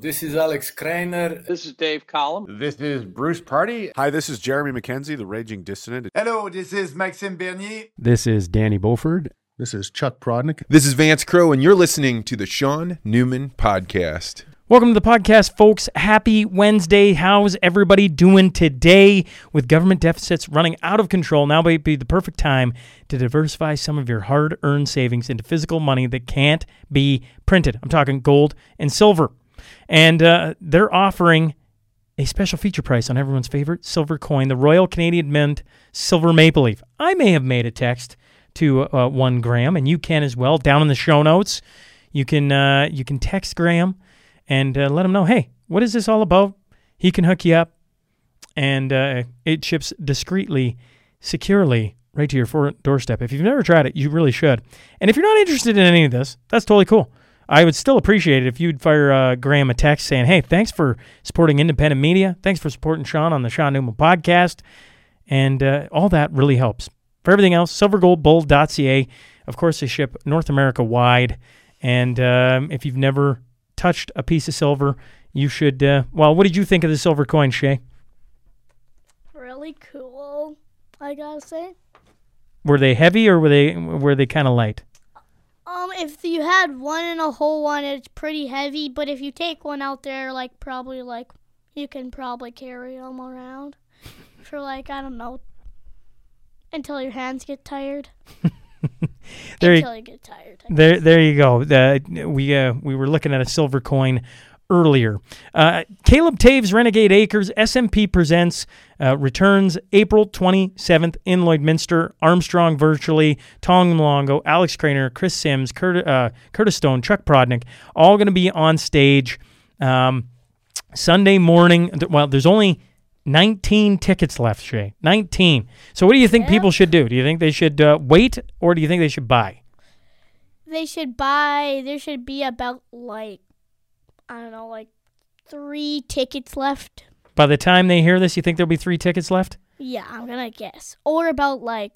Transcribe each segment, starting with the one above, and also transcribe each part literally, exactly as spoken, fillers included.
This is Alex Kreiner. This is Dave Collum. This is Bruce Party. Hi, this is Jeremy McKenzie, the Raging Dissident. Hello, this is Maxime Bernier. This is Danny Beauford. This is Chuck Prodnick. This is Vance Crowe, and you're listening to the Sean Newman Podcast. Welcome to the podcast, folks. Happy Wednesday. How's everybody doing today? With government deficits running out of control, now might be the perfect time to diversify some of your hard-earned savings into physical money that can't be printed. I'm talking gold and silver. And uh, they're offering a special feature price on everyone's favorite silver coin, the Royal Canadian Mint Silver Maple Leaf. I may have made a text to uh, one Graham, and you can as well. Down in the show notes, you can uh, you can text Graham and uh, let him know, hey, what is this all about? He can hook you up, and uh, it ships discreetly, securely, right to your front doorstep. If you've never tried it, you really should. And if you're not interested in any of this, that's totally cool. I would still appreciate it if you'd fire uh, Graham a text saying, hey, thanks for supporting independent media. Thanks for supporting Sean on the Sean Newman Podcast. And uh, all that really helps. For everything else, silver gold bull dot c a. Of course, they ship North America wide. And um, if you've never touched a piece of silver, you should, uh, well, what did you think of the silver coin, Shay? Really cool, I gotta say. Were they heavy or were they were they kind of light? Um, if you had one in a whole one, it's pretty heavy, but if you take one out there, like, probably, like, you can probably carry them around for, like, I don't know, until your hands get tired. there until you, you get tired. There, there you go. The, we uh, we were looking at a silver coin earlier. Uh, Caleb Taves Renegade Acres S M P presents uh, returns April twenty-seventh in Lloydminster. Armstrong virtually, Tong Malongo, Alex Kreiner, Chris Sims, Kurt, uh, Curtis Stone, Chuck Prodnick, all going to be on stage um, Sunday morning. Well, there's only nineteen tickets left, Shay. nineteen. So what do you think yeah. people should do? Do you think they should uh, wait, or do you think they should buy? They should buy. There should be about, like, I don't know, like three tickets left. By the time they hear this, you think there'll be three tickets left? Yeah, I'm going to guess. Or about, like,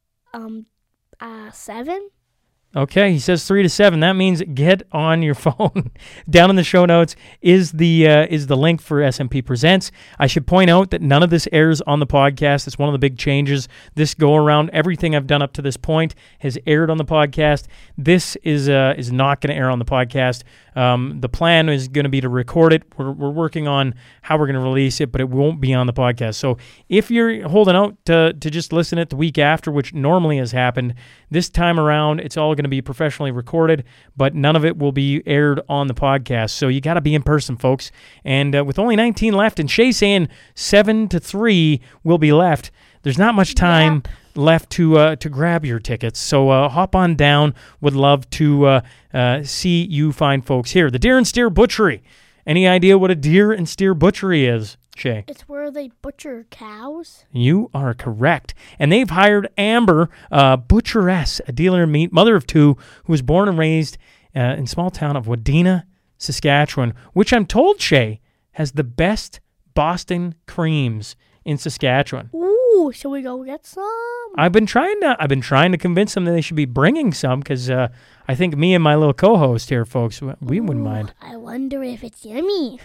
um, uh, seven? Okay, he says three to seven. That means get on your phone. Down in the show notes is the uh, is the link for S M P Presents. I should point out that none of this airs on the podcast. It's one of the big changes this go around. Everything I've done up to this point has aired on the podcast. This is uh, is not going to air on the podcast. Um, the plan is going to be to record it. We're we're working on how we're going to release it, but it won't be on the podcast. So if you're holding out to to just listen it the week after, which normally has happened, this time around it's all going to be professionally recorded, but none of it will be aired on the podcast. So you got to be in person, folks. And uh, with only nineteen left, and Shay saying seven to three will be left, there's not much time yep. left to uh, to grab your tickets. So uh, hop on down. Would love to uh, uh, see you fine folks here. The Deer and Steer Butchery. Any idea what a Deer and Steer Butchery is, Shay? It's where they butcher cows. You are correct. And they've hired Amber, uh, butcheress, a dealer in meat, mother of two, who was born and raised uh, in small town of Wadena, Saskatchewan, which I'm told, Shay, has the best Boston creams in Saskatchewan. Ooh, shall we go get some? I've been trying to. I've been trying to convince them that they should be bringing some because uh, I think me and my little co-host here, folks, we Ooh, wouldn't mind. I wonder if it's yummy.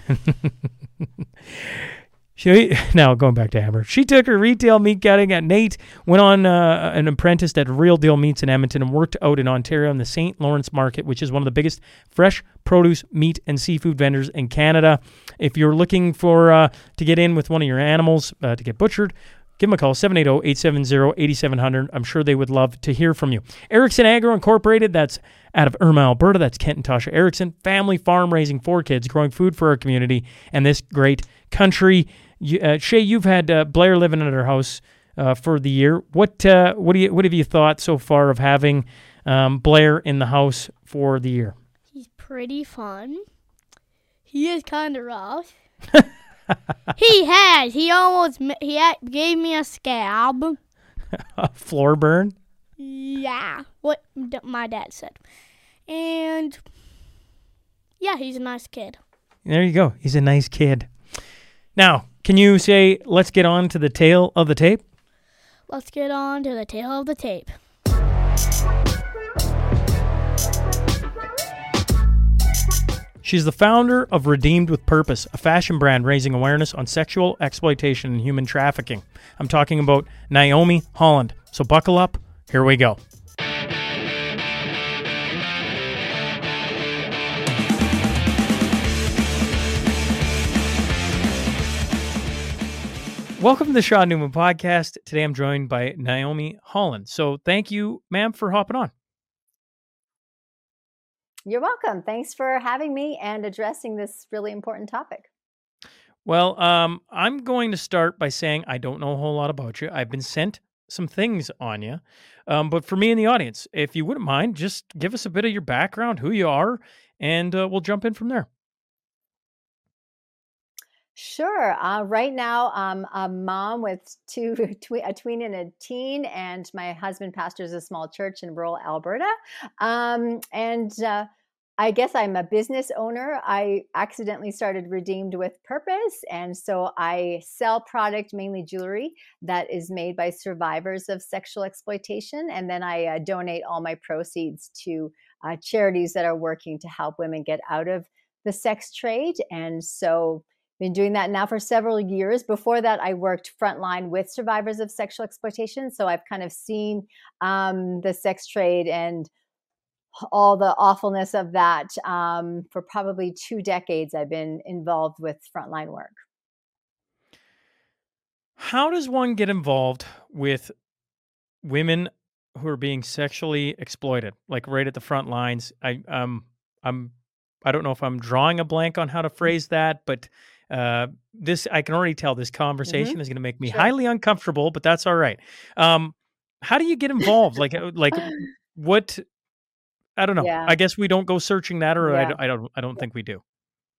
She, now, going back to Amber, she took her retail meat cutting at Nate, went on uh, an apprentice at Real Deal Meats in Edmonton, and worked out in Ontario in the Saint Lawrence Market, which is one of the biggest fresh produce, meat, and seafood vendors in Canada. If you're looking for uh, to get in with one of your animals uh, to get butchered, give them a call, seven eight zero, eight seven zero, eight seven zero zero. I'm sure they would love to hear from you. Erickson Agro Incorporated, that's out of Irma, Alberta. That's Kent and Tasha Erickson. Family farm raising four kids, growing food for our community and this great country. You, uh, Shay, you've had uh, Blair living at her house uh, for the year. What uh, what do you what have you thought so far of having um, Blair in the house for the year? He's pretty fun. He is kind of rough. He has. He almost he had, gave me a scab. A floor burn? Yeah, what d- my dad said. And yeah, he's a nice kid. There you go. He's a nice kid. Now, can you say, let's get on to the tail of the tape? Let's get on to the tail of the tape. She's the founder of Redeemed with Purpose, a fashion brand raising awareness on sexual exploitation and human trafficking. I'm talking about Naomi Holland. So buckle up. Here we go. Welcome to the Sean Newman Podcast. Today I'm joined by Naomi Holland. So thank you, ma'am, for hopping on. You're welcome. Thanks for having me and addressing this really important topic. Well, um, I'm going to start by saying I don't know a whole lot about you. I've been sent some things on you. Um, but for me and the audience, if you wouldn't mind, just give us a bit of your background, who you are, and uh, we'll jump in from there. Sure. Uh, right now, I'm a mom with two, twe- a tween and a teen, and my husband pastors a small church in rural Alberta. Um, and uh, I guess I'm a business owner. I accidentally started Redeemed with Purpose, and so I sell product, mainly jewelry, that is made by survivors of sexual exploitation, and then I uh, donate all my proceeds to uh, charities that are working to help women get out of the sex trade. And so been doing that now for several years. Before that, I worked frontline with survivors of sexual exploitation. So I've kind of seen um, the sex trade and all the awfulness of that. Um, for probably two decades, I've been involved with frontline work. How does one get involved with women who are being sexually exploited, like right at the front lines? I um I'm I don't know if I'm drawing a blank on how to phrase that, but uh, this I can already tell this conversation Mm-hmm. is going to make me Sure. highly uncomfortable, but that's all right. Um, how do you get involved? Like, uh, like what? I don't know. Yeah. I guess we don't go searching that, or I, Yeah. don't- I don't. I don't think we do.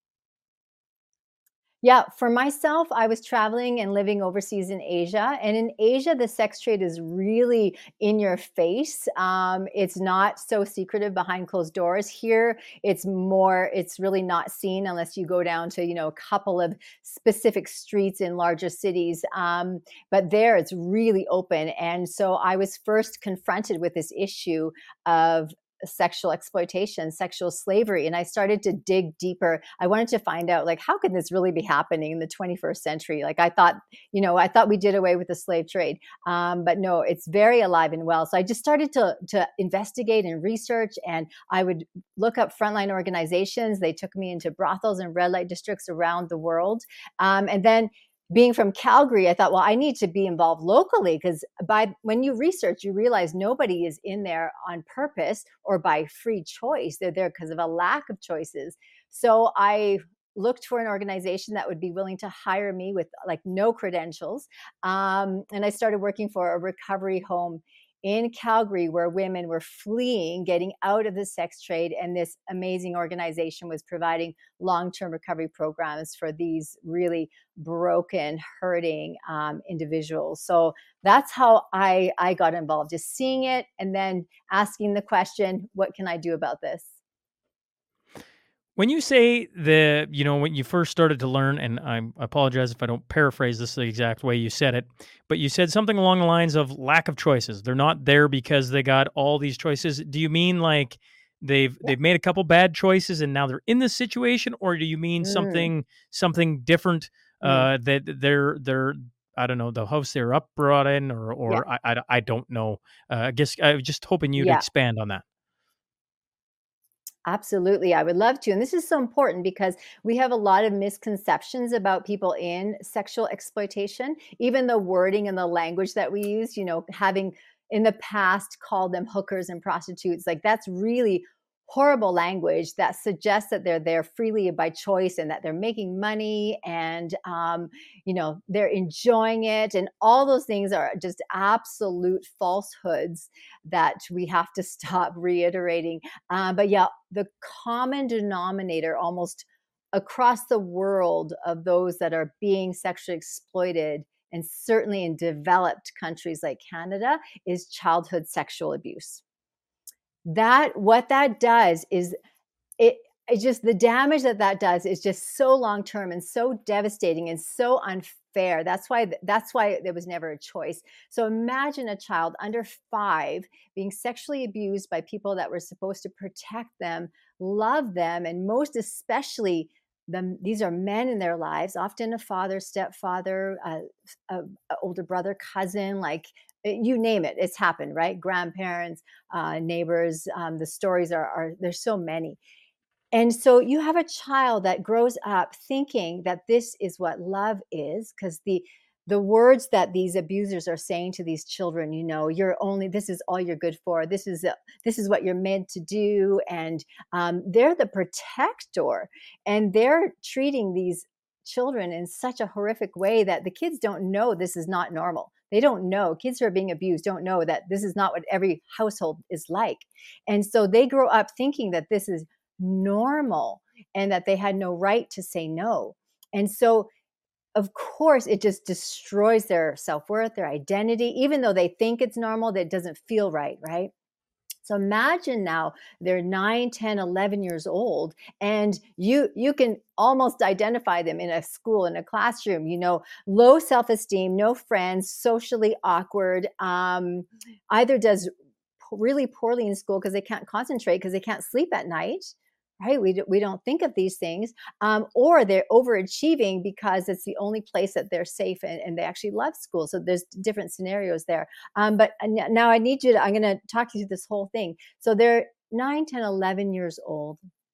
Yeah, for myself, I was traveling and living overseas in Asia. And in Asia, the sex trade is really in your face. Um, it's not so secretive behind closed doors. Here, it's more, it's really not seen unless you go down to, you know, a couple of specific streets in larger cities. Um, but there, it's really open. And so I was first confronted with this issue of sexual exploitation, sexual slavery. And I started to dig deeper. I wanted to find out, like, how can this really be happening in the twenty-first century? Like, I thought, you know, I thought we did away with the slave trade. Um, but no, it's very alive and well. So I just started to, to investigate and research, and I would look up frontline organizations. They took me into brothels and red light districts around the world. Um, and then being from Calgary, I thought, well, I need to be involved locally, because by when you research, you realize nobody is in there on purpose or by free choice. They're there because of a lack of choices. So I looked for an organization that would be willing to hire me with like no credentials. Um, and I started working for a recovery home in Calgary, where women were fleeing, getting out of the sex trade. And this amazing organization was providing long-term recovery programs for these really broken, hurting um, individuals. So that's how I, I got involved, just seeing it and then asking the question, what can I do about this? When you say the, you know, when you first started to learn, and I apologize if I don't paraphrase this the exact way you said it, but you said something along the lines of lack of choices. They're not there because they got all these choices. Do you mean like they've Yeah. they've made a couple bad choices and now they're in this situation, or do you mean Mm. something something different? Uh, that they're they're I don't know, the house they're up brought in, or or Yeah. I, I I don't know. Uh, I guess I was just hoping you to Yeah. expand on that. Absolutely. I would love to. And this is so important because we have a lot of misconceptions about people in sexual exploitation. Even the wording and the language that we use, you know, having in the past called them hookers and prostitutes, like that's really horrible language that suggests that they're there freely by choice and that they're making money and, um, you know, they're enjoying it. And all those things are just absolute falsehoods that we have to stop reiterating. Uh, but yeah, the common denominator almost across the world of those that are being sexually exploited, and certainly in developed countries like Canada, is childhood sexual abuse. That what that does is it, it just the damage that that does is just so long term and so devastating and so unfair. That's why that's why there was never a choice. So imagine a child under five being sexually abused by people that were supposed to protect them, love them, and most especially the, these are men in their lives, often a father, stepfather, a, a, a older brother, cousin, like you name it, it's happened, right? Grandparents, uh, neighbors. Um, the stories are, are there's so many. And so you have a child that grows up thinking that this is what love is, because the the words that these abusers are saying to these children, you know, you're only, this is all you're good for. This is a, this is what you're meant to do. And um, they're the protector, and they're treating these children in such a horrific way that the kids don't know this is not normal. They don't know. Kids who are being abused don't know that this is not what every household is like. And so they grow up thinking that this is normal and that they had no right to say no. And so of course, it just destroys their self-worth, their identity, even though they think it's normal, that doesn't feel right, right? So imagine now they're nine, ten, eleven years old, and you you can almost identify them in a school, in a classroom, you know, low self-esteem, no friends, socially awkward, um, either does really poorly in school because they can't concentrate, because they can't sleep at night, right? We, do, we don't think of these things, um, or they're overachieving because it's the only place that they're safe, and, and they actually love school. So there's different scenarios there. Um, but now I need you to, I'm going to talk you through this whole thing. So they're nine, ten, eleven years old,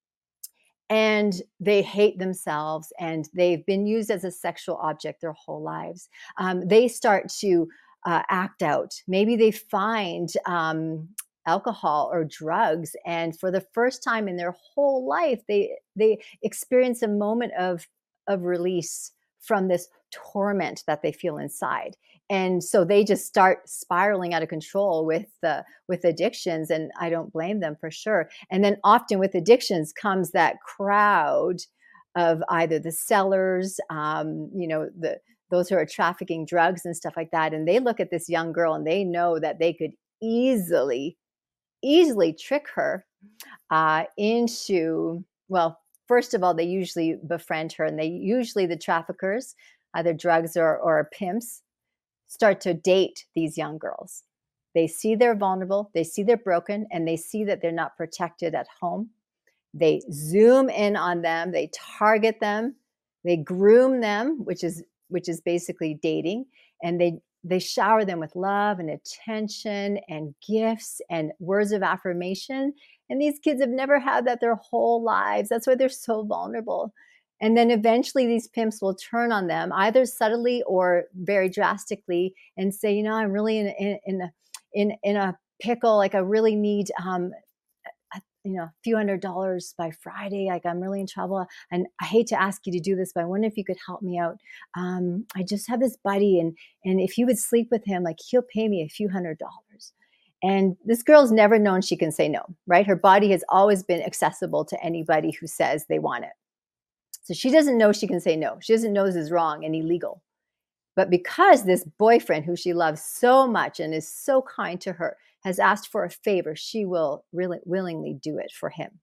and they hate themselves, and they've been used as a sexual object their whole lives. Um, they start to uh, act out. Maybe they find um, alcohol or drugs, and for the first time in their whole life, they they experience a moment of of release from this torment that they feel inside. And so they just start spiraling out of control with the with addictions, and I don't blame them, for sure. And then often with addictions comes that crowd of either the sellers, um, you know, the those who are trafficking drugs and stuff like that, and they look at this young girl and they know that they could easily easily trick her uh, into, well, first of all, they usually befriend her, and they usually, the traffickers, either drugs or, or pimps, start to date these young girls. They see they're vulnerable, they see they're broken, and they see that they're not protected at home. They zoom in on them, they target them, they groom them, which is which is basically dating, and they they shower them with love and attention and gifts and words of affirmation. And these kids have never had that their whole lives. That's why they're so vulnerable. And then eventually these pimps will turn on them, either subtly or very drastically, and say, you know, I'm really in in in a, in, in a pickle. Like I really need, um, a, you know, a few hundred dollars by Friday. Like I'm really in trouble, and I hate to ask you to do this, but I wonder if you could help me out. Um, I just have this buddy, and and if you would sleep with him, like he'll pay me a few hundred dollars. And this girl's never known she can say no, right? Her body has always been accessible to anybody who says they want it. So she doesn't know she can say no. She doesn't know this is wrong and illegal. But because this boyfriend, who she loves so much and is so kind to her, has asked for a favor, she will really willingly do it for him.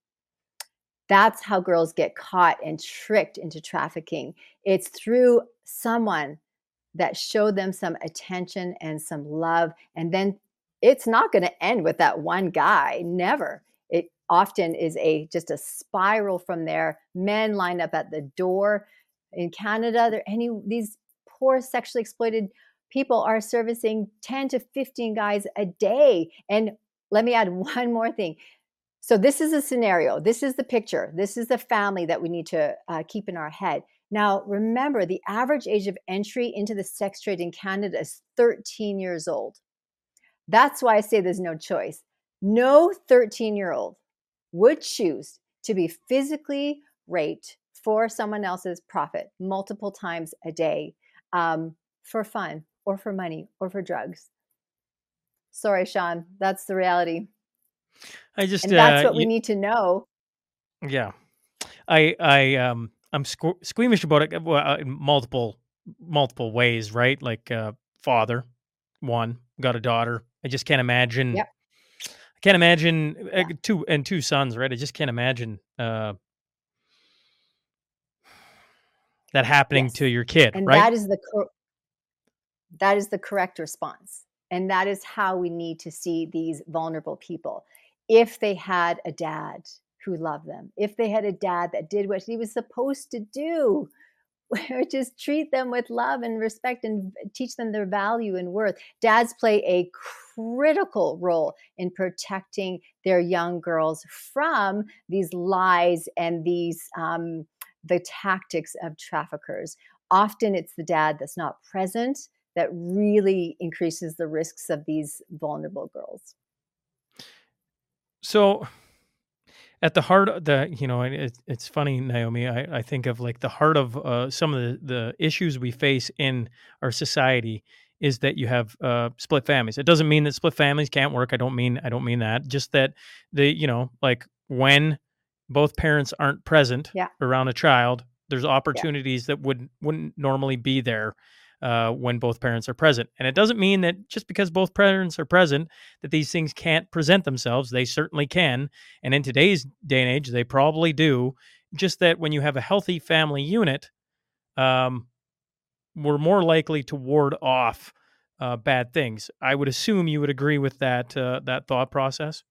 That's how girls get caught and tricked into trafficking. It's through someone that showed them some attention and some love. And then it's not going to end with that one guy. Never. It often is a just a spiral from there. Men line up at the door. In Canada, there any these poor sexually exploited people are servicing ten to fifteen guys a day. And let me add one more thing. So this is a scenario. This is the picture. This is the family that we need to uh, keep in our head. Now, remember, the average age of entry into the sex trade in Canada is thirteen years old. That's why I say there's no choice. No thirteen-year-old would choose to be physically raped for someone else's profit multiple times a day, um, for fun or for money or for drugs. Sorry, Sean, that's the reality. I just and that's uh, what we you, need to know. Yeah, I I um I'm squ- squeamish about it uh, in multiple multiple ways, right? Like uh, father, one got a daughter. I just can't imagine. Yep. I can't imagine uh, Yeah. two and two sons, right? I just can't imagine uh, that happening Yes. to your kid, And right? that is the cor- that is the correct response. And that is how we need to see these vulnerable people. If they had a dad who loved them, if they had a dad that did what he was supposed to do, which is treat them with love and respect and teach them their value and worth. Dads play a critical role in protecting their young girls from these lies and these um, the tactics of traffickers. Often it's the dad that's not present that really increases the risks of these vulnerable girls. So at the heart of the, you know, it, it's funny, Naomi, I, I think of like the heart of uh, some of the, the issues we face in our society is that you have uh, split families. It doesn't mean that split families can't work. I don't mean, I don't mean that. Just that the, you know, like when both parents aren't present Yeah. around a child, there's opportunities that would, wouldn't normally be there uh, when both parents are present. And it doesn't mean that just because both parents are present, that these things can't present themselves. They certainly can. And in today's day and age, they probably do. Just that when you have a healthy family unit, um, we're more likely to ward off uh, bad things. I would assume you would agree with that, uh, that thought process.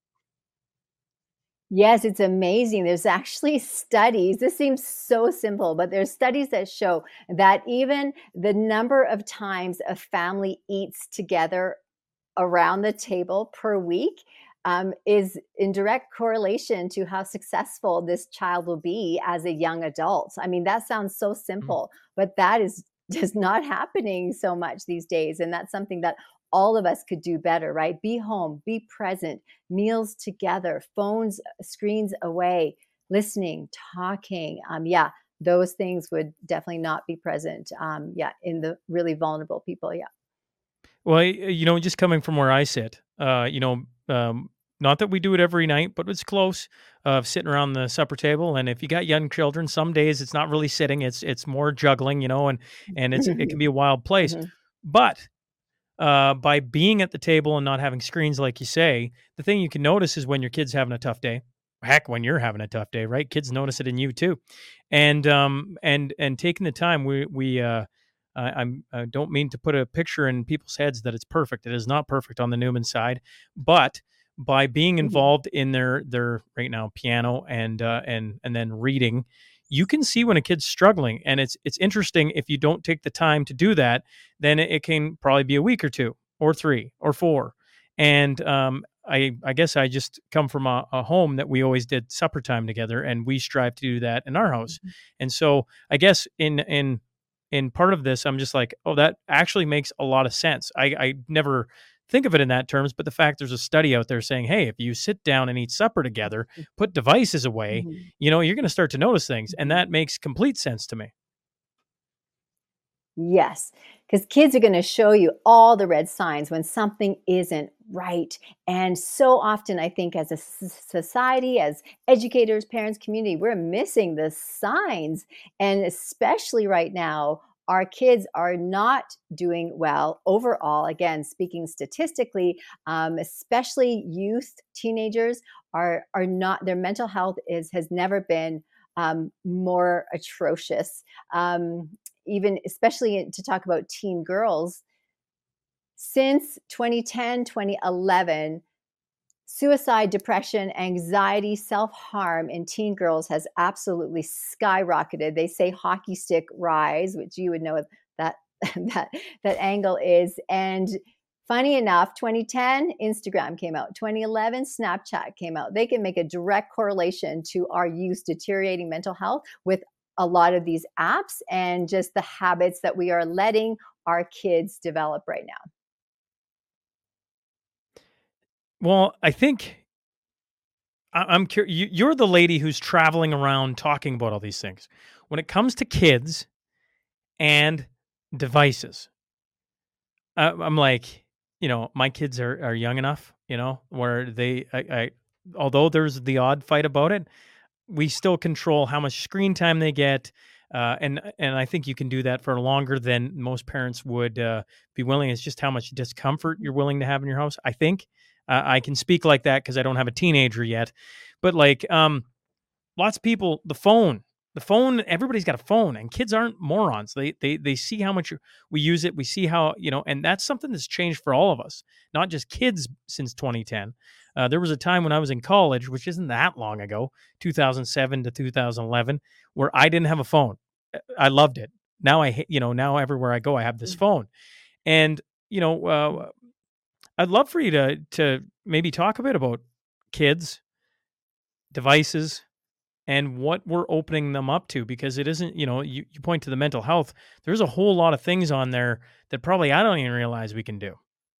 Yes, it's amazing. There's actually studies. This seems so simple, but there's studies that show that even the number of times a family eats together around the table per week um, is in direct correlation to how successful this child will be as a young adult. I mean, that sounds so simple, mm. but that is just not happening so much these days. And that's something that all of us could do better, right? Be home, be present, meals together, phones, screens away, listening, talking. Um, yeah, those things would definitely not be present. Um, yeah, in the really vulnerable people. Yeah. Well, you know, just coming from where I sit, uh, you know, um, not that we do it every night, but it's close of uh, sitting around the supper table. And if you got young children, some days it's not really sitting; it's it's more juggling, you know, and and it's it can be a wild place. Mm-hmm. But uh, by being at the table and not having screens, like you say, the thing you can notice is when your kid's having a tough day. Heck, when you're having a tough day, right? Kids notice it in you too, and um and and taking the time, we we uh. Uh, I'm, I don't mean to put a picture in people's heads that it's perfect. It is not perfect on the Newman side, but by being involved in their their right now piano and uh, and and then reading, you can see when a kid's struggling, and it's it's interesting. If you don't take the time to do that, then it, it can probably be a week or two, or three, or four. And um, I I guess I just come from a, a home that we always did supper time together, and we strive to do that in our house. Mm-hmm. And so I guess in in In part of this, I'm just like, oh, that actually makes a lot of sense. I, I never think of it in that terms, but the fact there's a study out there saying, hey, if you sit down and eat supper together, put devices away, mm-hmm. you know, you're going to start to notice things. And that makes complete sense to me. Yes, because kids are going to show you all the red signs when something isn't right. And so often, I think as a society, as educators, parents, community, we're missing the signs. And especially right now, our kids are not doing well overall. Again, speaking statistically, um, especially youth, teenagers are are not, their mental health is has never been um, more atrocious. Um, even especially to talk about teen girls, since twenty ten, twenty eleven, suicide, depression, anxiety, self-harm in teen girls has absolutely skyrocketed. They say hockey stick rise, which you would know that that that angle is. And funny enough, twenty ten, Instagram came out. twenty eleven, Snapchat came out. They can make a direct correlation to our youth deteriorating mental health with a lot of these apps and just the habits that we are letting our kids develop right now. Well, I think I'm curious. You're the lady who's traveling around talking about all these things. When it comes to kids and devices, I'm like, you know, my kids are, are young enough, you know, where they, I, I, although there's the odd fight about it, we still control how much screen time they get. Uh, and and I think you can do that for longer than most parents would uh, be willing. It's just how much discomfort you're willing to have in your house. I think uh, I can speak like that because I don't have a teenager yet. But like um, lots of people, the phone the phone, everybody's got a phone, and kids aren't morons. They they they see how much we use it. We see how, you know, and that's something that's changed for all of us, not just kids since twenty ten. Uh, there was a time when I was in college, which isn't that long ago, two thousand seven to two thousand eleven, where I didn't have a phone. I loved it. Now I, you know, now everywhere I go, I have this phone. And, you know, uh, I'd love for you to to maybe talk a bit about kids, devices, and what we're opening them up to, because it isn't, you know, you, you point to the mental health. There's a whole lot of things on there that probably I don't even realize we can do.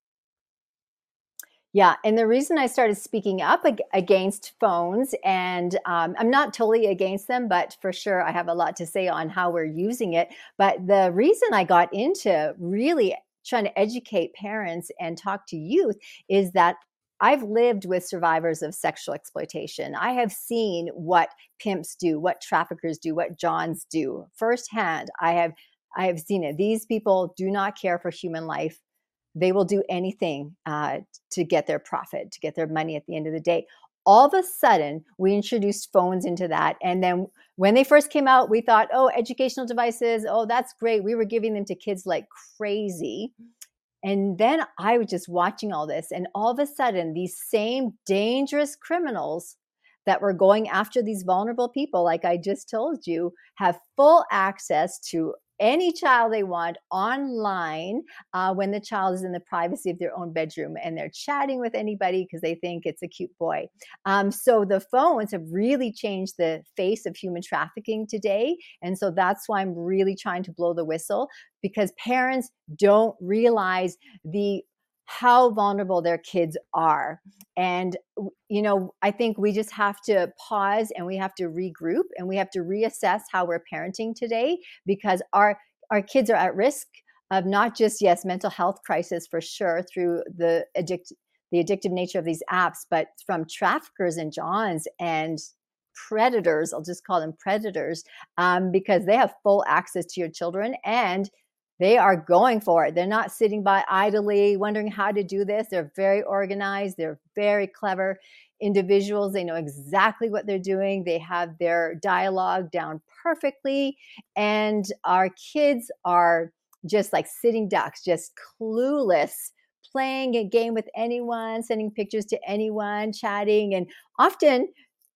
Yeah, and the reason I started speaking up ag- against phones, and um, I'm not totally against them, but for sure I have a lot to say on how we're using it. But the reason I got into really trying to educate parents and talk to youth is that I've lived with survivors of sexual exploitation. I have seen what pimps do, what traffickers do, what Johns do firsthand. I have I have seen it. These people do not care for human life. They will do anything uh, to get their profit, to get their money at the end of the day. All of a sudden, we introduced phones into that. And then when they first came out, we thought, oh, educational devices, oh, that's great. We were giving them to kids like crazy. And then I was just watching all this. And all of a sudden, these same dangerous criminals that were going after these vulnerable people, like I just told you, have full access to any child they want online uh, when the child is in the privacy of their own bedroom and they're chatting with anybody because they think it's a cute boy. Um, so the phones have really changed the face of human trafficking today. And so that's why I'm really trying to blow the whistle, because parents don't realize the how vulnerable their kids are. And, you know, I think we just have to pause and we have to regroup and we have to reassess how we're parenting today, because our, our kids are at risk of not just, yes, mental health crisis for sure through the addict, the addictive nature of these apps, but from traffickers and Johns and predators. I'll just call them predators, um, because they have full access to your children and they are going for it. They're not sitting by idly wondering how to do this. They're very organized. They're very clever individuals. They know exactly what they're doing. They have their dialogue down perfectly. And our kids are just like sitting ducks, just clueless, playing a game with anyone, sending pictures to anyone, chatting. And often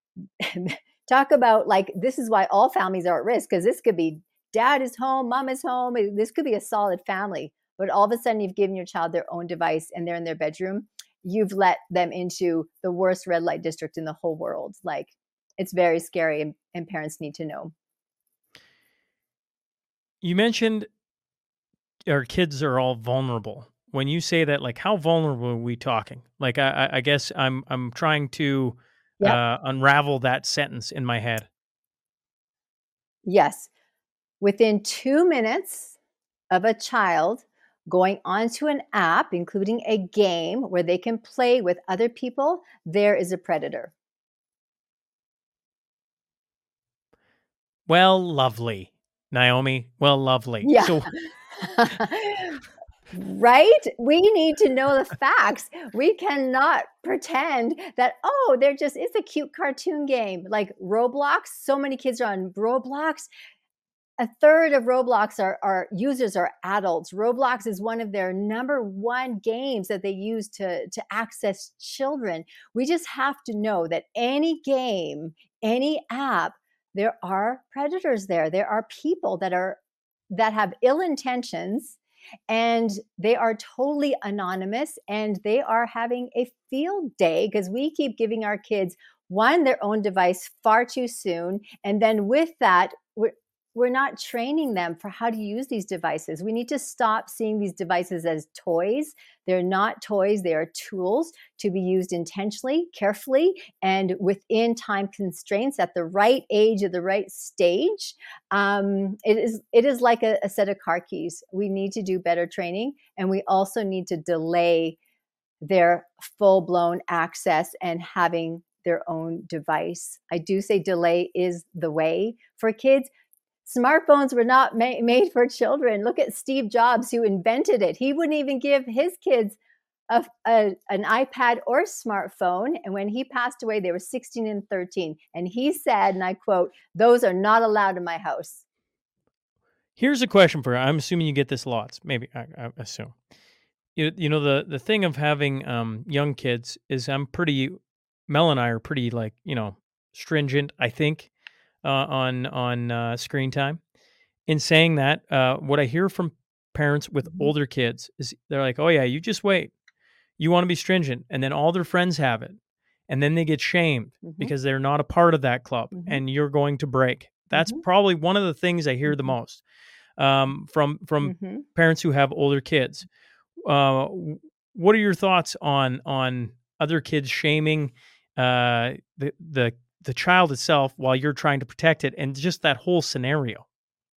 talk about like, this is why all families are at risk, because this could be dad is home, mom is home. This could be a solid family, but all of a sudden you've given your child their own device and they're in their bedroom. You've let them into the worst red light district in the whole world. Like, it's very scary, and, and parents need to know. You mentioned our kids are all vulnerable. When you say that, like, how vulnerable are we talking? Like, I, I guess I'm I'm trying to Yep. uh, unravel that sentence in my head. Yes. Within two minutes of a child going onto an app, including a game where they can play with other people, there is a predator. Well, lovely, Naomi. Well, lovely. Yeah. So, right? We need to know the facts. We cannot pretend that, oh, they're just, it's a cute cartoon game. Like Roblox, so many kids are on Roblox. A third of Roblox are, are users are adults. Roblox is one of their number one games that they use to, to access children. We just have to know that any game, any app, there are predators there. There are people that are that have ill intentions, and they are totally anonymous, and they are having a field day because we keep giving our kids, one, their own device far too soon. And then with that, we're We're not training them for how to use these devices. We need to stop seeing these devices as toys. They're not toys. They are tools to be used intentionally, carefully, and within time constraints at the right age, at the right stage. Um, it is it is like a, a set of car keys. We need to do better training, and we also need to delay their full-blown access and having their own device. I do say delay is the way for kids. Smartphones were not ma- made for children. Look at Steve Jobs, who invented it. He wouldn't even give his kids a, a, an iPad or smartphone. And when he passed away, they were sixteen and thirteen. And he said, and I quote, "Those are not allowed in my house." Here's a question for you. I'm assuming you get this lots. Maybe I, I assume. You, you know, the, the thing of having um, young kids is I'm pretty, Mel and I are pretty like, you know, stringent, I think, uh, on, on uh, screen time. In saying that, uh, what I hear from parents with older kids is they're like, oh yeah, you just wait. You want to be stringent. And then all their friends have it. And then they get shamed Mhm. because they're not a part of that club Mhm. and you're going to break. That's Mhm. probably one of the things I hear the Mhm. most um, from from Mhm. parents who have older kids. Uh, w- what are your thoughts on on other kids shaming uh, the the the child itself while you're trying to protect it, and just that whole scenario?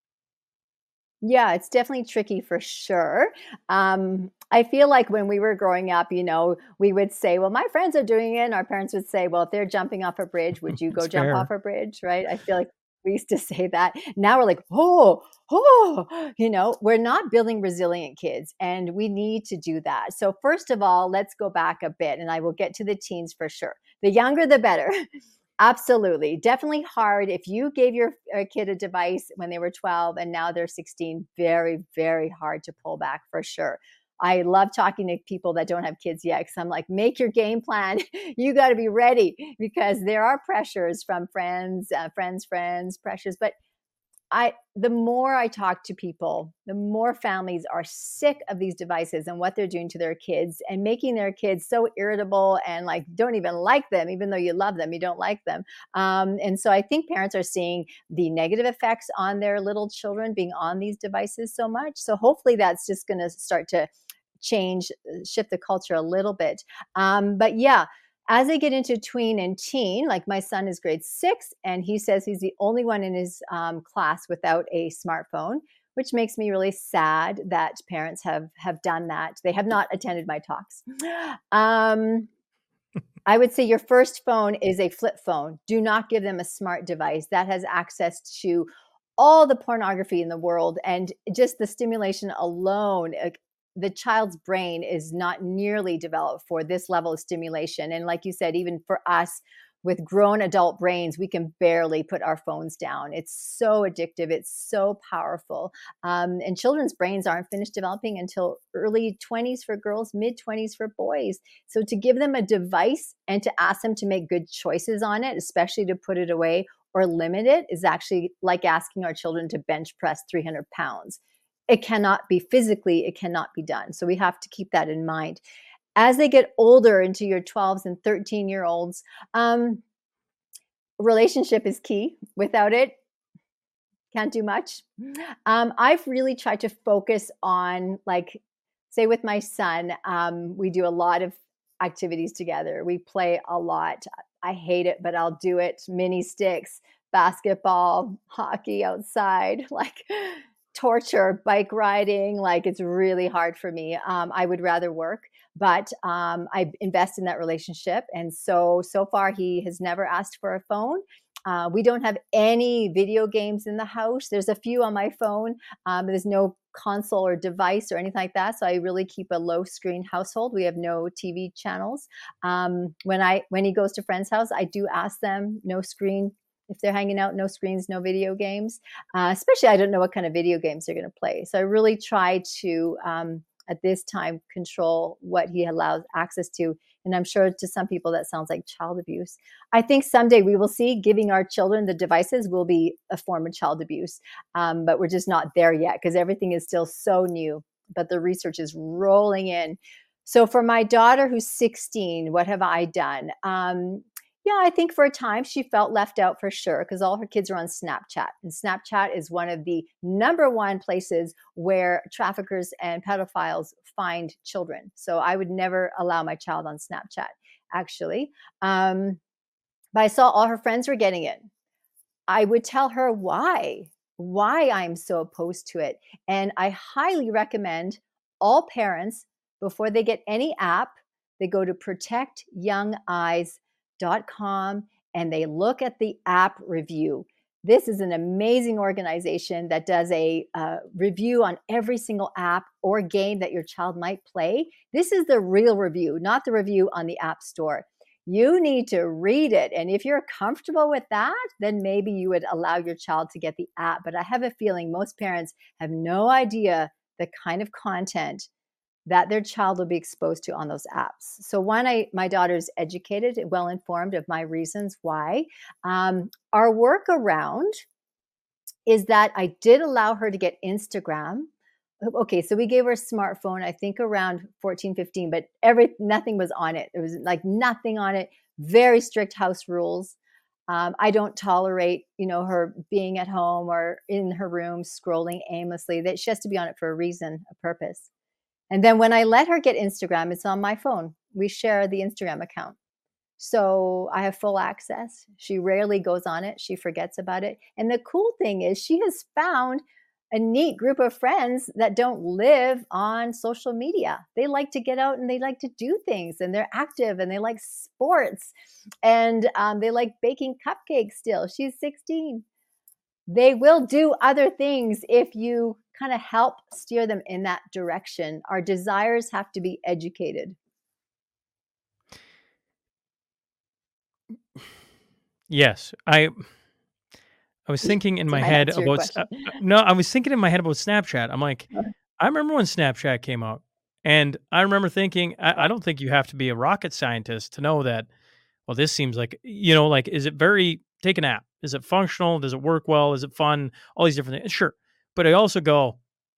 Yeah, it's definitely tricky for sure. Um, I feel like when we were growing up, you know, we would say, well, my friends are doing it. And our parents would say, well, if they're jumping off a bridge, would you go It's jump off fair. a bridge? Right. I feel like we used to say that. Now we're like, oh, oh, you know, we're not building resilient kids and we need to do that. So, first of all, let's go back a bit and I will get to the teens for sure. The younger, the better. Absolutely. Definitely hard. If you gave your uh, kid a device when they were twelve and now they're sixteen, very, very hard to pull back for sure. I love talking to people that don't have kids yet because I'm like, make your game plan. You got to be ready because there are pressures from friends, uh, friends, friends, pressures. But I, the more I talk to people, the more families are sick of these devices and what they're doing to their kids and making their kids so irritable and like don't even like them, even though you love them, you don't like them. Um, and so I think parents are seeing the negative effects on their little children being on these devices so much. So hopefully that's just going to start to change, shift the culture a little bit. Um, but yeah, as they get into tween and teen, like my son is grade six, and he says he's the only one in his um, class without a smartphone, which makes me really sad that parents have have done that. They have not attended my talks. Um, I would say your first phone is a flip phone. Do not give them a smart device that has access to all the pornography in the world and just the stimulation alone. uh, The child's brain is not nearly developed for this level of stimulation. And like you said, even for us with grown adult brains, we can barely put our phones down. It's so addictive. It's so powerful. Um, and children's brains aren't finished developing until early twenties for girls, mid twenties for boys. So to give them a device and to ask them to make good choices on it, especially to put it away or limit it, is actually like asking our children to bench press three hundred pounds. It cannot be physically, it cannot be done. So we have to keep that in mind. As they get older into your twelves and thirteen year olds, um, relationship is key. Without it, can't do much. Um, I've really tried to focus on, like, say with my son, um, we do a lot of activities together. We play a lot. I hate it, but I'll do it. Mini sticks, basketball, hockey outside, like torture, bike riding. Like it's really hard for me. Um, I would rather work, but um, I invest in that relationship. And so, so far, he has never asked for a phone. Uh, we don't have any video games in the house. There's a few on my phone. Um, there's no console or device or anything like that. So I really keep a low screen household. We have no T V channels. Um, when I when he goes to friends' house, I do ask them no screen. If they're hanging out, no screens, no video games. Uh, especially, I don't know what kind of video games they're going to play. So I really try to, um, at this time, control what he allows access to. And I'm sure to some people that sounds like child abuse. I think someday we will see giving our children the devices will be a form of child abuse. Um, but we're just not there yet because everything is still so new. But the research is rolling in. So for my daughter who's sixteen, what have I done? Um, yeah, I think for a time she felt left out for sure because all her kids are on Snapchat. And Snapchat is one of the number one places where traffickers and pedophiles find children. So I would never allow my child on Snapchat, actually. Um, but I saw all her friends were getting it. I would tell her why, why I'm so opposed to it. And I highly recommend all parents, before they get any app, they go to protect young eyes dot com and they look at the app review. This is an amazing organization that does a uh, review on every single app or game that your child might play. This is the real review, not the review on the App Store. You need to read it. And if you're comfortable with that, then maybe you would allow your child to get the app. But I have a feeling most parents have no idea the kind of content that their child will be exposed to on those apps. So one, I, my daughter's educated, well informed of my reasons why. Um, our workaround is that I did allow her to get Instagram. Okay, so we gave her a smartphone, I think around fourteen, fifteen, but every nothing was on it. It was like nothing on it. Very strict house rules. Um, I don't tolerate, you know, her being at home or in her room scrolling aimlessly. That she has to be on it for a reason, a purpose. And then when I let her get Instagram, it's on my phone. We share the Instagram account. So I have full access. She rarely goes on it. She forgets about it. And the cool thing is she has found a neat group of friends that don't live on social media. They like to get out and they like to do things and they're active and they like sports and um, they like baking cupcakes still. She's sixteen. They will do other things if you kind of help steer them in that direction. Our desires have to be educated. Yes, I I was thinking in my Did I head answer your about uh, question? uh, no, I was thinking in my head about Snapchat. I'm like, Okay. I remember when Snapchat came out, and I remember thinking, I, I don't think you have to be a rocket scientist to know that. Well, this seems like you know, like, is it very take an app? Is it functional? Does it work well? Is it fun? All these different things. Sure, but I also go,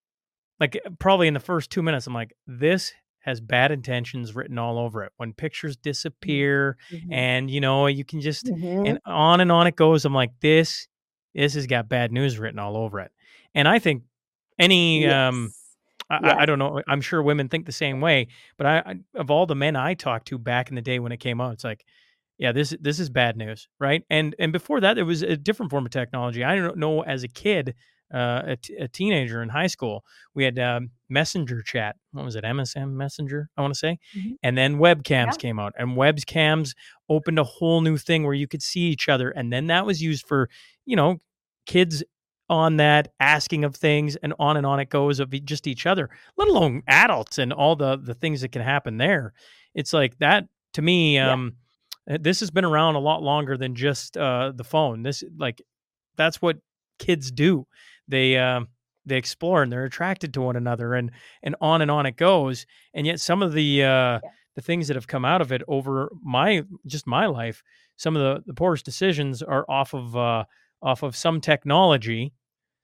like, probably in the first two minutes, I'm like, this has bad intentions written all over it. When pictures disappear, Mhm. and you know, you can just Mhm. and on and on it goes. I'm like, this, this has got bad news written all over it. And I think any, um, Yes. I, I- I Yes. don't know, I'm sure women think the same way. But I, I, of all the men I talked to back in the day when it came out, it's like, yeah, this this is bad news, right? And and before that, there was a different form of technology. I don't know, as a kid, uh, a, t- a teenager in high school, we had um, messenger chat. What was it? M S M Messenger, I want to say. Mhm. And then webcams Yeah. came out, and webcams opened a whole new thing where you could see each other. And then that was used for, you know, kids on that asking of things, and on and on it goes of e- just each other, let alone adults and all the the things that can happen there. It's like that to me. Yeah. Um, uh, this has been around a lot longer than just uh, the phone. This like that's what kids do. They um, they explore and they're attracted to one another, and and on and on it goes. And yet some of the uh, Yeah. the things that have come out of it over my just my life, some of the, the poorest decisions are off of uh, off of some technology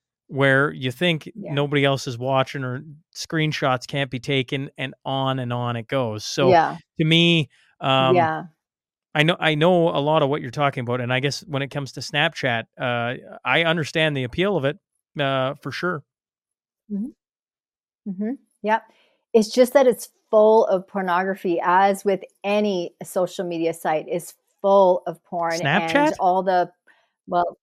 where you think Yeah. nobody else is watching or screenshots can't be taken, and on and on it goes. So Yeah. to me, um, Yeah. I know I know a lot of what you're talking about, and I guess when it comes to Snapchat, uh, I understand the appeal of it uh, for sure. Mhm. Mhm. Yep. It's just that it's full of pornography, as with any social media site is full of porn and Snapchat? all the well,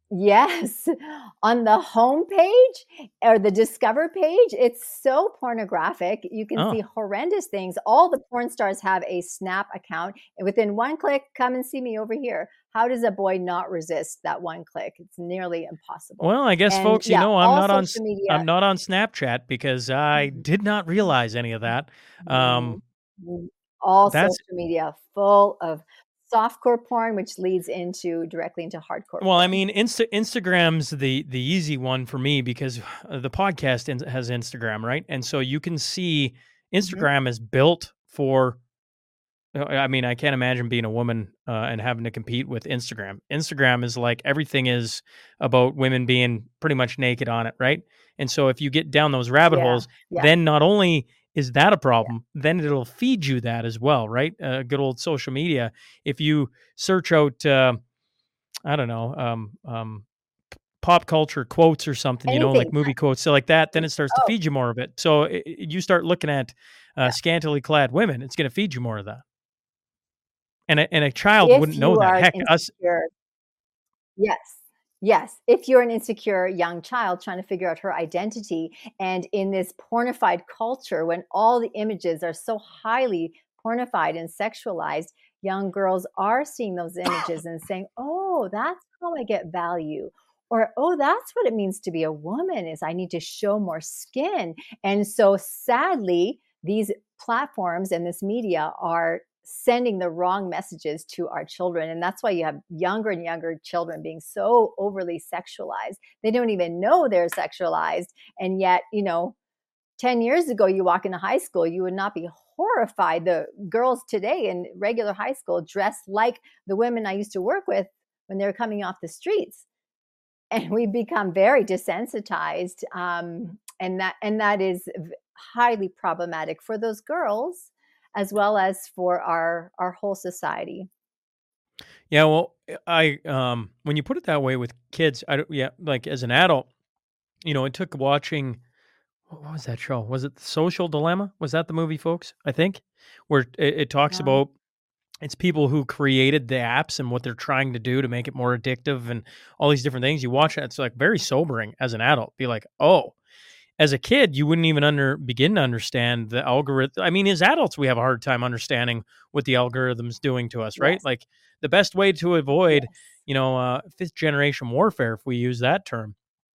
yes. On the home page or the discover page, it's so pornographic. You can Oh, see horrendous things. All the porn stars have a Snap account, and within one click, come and see me over here. How does a boy not resist that one click? It's nearly impossible. well, I guess, And folks, you yeah, know, I'm all not on social S- media. I'm not on Snapchat because I Mhm. did not realize any of that. Mhm. Um, Mm. All that's social media full of softcore porn, which leads into directly into hardcore well, I porn. mean, Insta Instagram's the the easy one for me because uh, the podcast in- has Instagram, right? And so you can see Mhm. Instagram is built for. uh, I mean, I can't imagine being a woman uh, and having to compete with Instagram. Instagram is like everything is about women being pretty much naked on it, right? And so if you get down those rabbit Yeah. holes, Yeah. then not only is that a Yeah. problem, then it'll feed you that as well, right? Uh, good old social media. If you search out, uh, I don't know, um, um, pop culture quotes or something, you know, like Anything. movie quotes, so like that, then it starts to Oh, feed you more of it. So i- i- you start looking at uh, yeah. scantily clad women, it's going to feed you more of that. And a and a child If wouldn't know you that. are an Heck, us insecure, yes. Yes. If you're an insecure young child trying to figure out her identity, and in this pornified culture, when all the images are so highly pornified and sexualized, young girls are seeing those images and saying, oh, that's how I get value. Or, oh, that's what it means to be a woman, is I need to show more skin. And so sadly, these platforms and this media are sending the wrong messages to our children. And that's why you have younger and younger children being so overly sexualized. They don't even know they're sexualized. And yet, you know, ten years ago, you walk into high school, you would not be horrified. The girls today in regular high school dress like the women I used to work with when they were coming off the streets. And we become very desensitized. Um, and that and that is highly problematic for those girls, as well as for our our whole society. Yeah, well, I um when you put it that way with kids, I don't, yeah, like as an adult, you know, it took watching, what was that show? Was it The Social Dilemma? Was that the movie, folks? I think, where it, it talks Yeah. about, it's people who created the apps and what they're trying to do to make it more addictive and all these different things. You watch it, it's like very sobering as an adult. Be like, oh, as a kid, you wouldn't even under begin to understand the algorithm. I mean, as adults, we have a hard time understanding what the algorithm's doing to us, right? Yes. Like the best way to avoid, Yes. you know, uh, fifth generation warfare, if we use that term,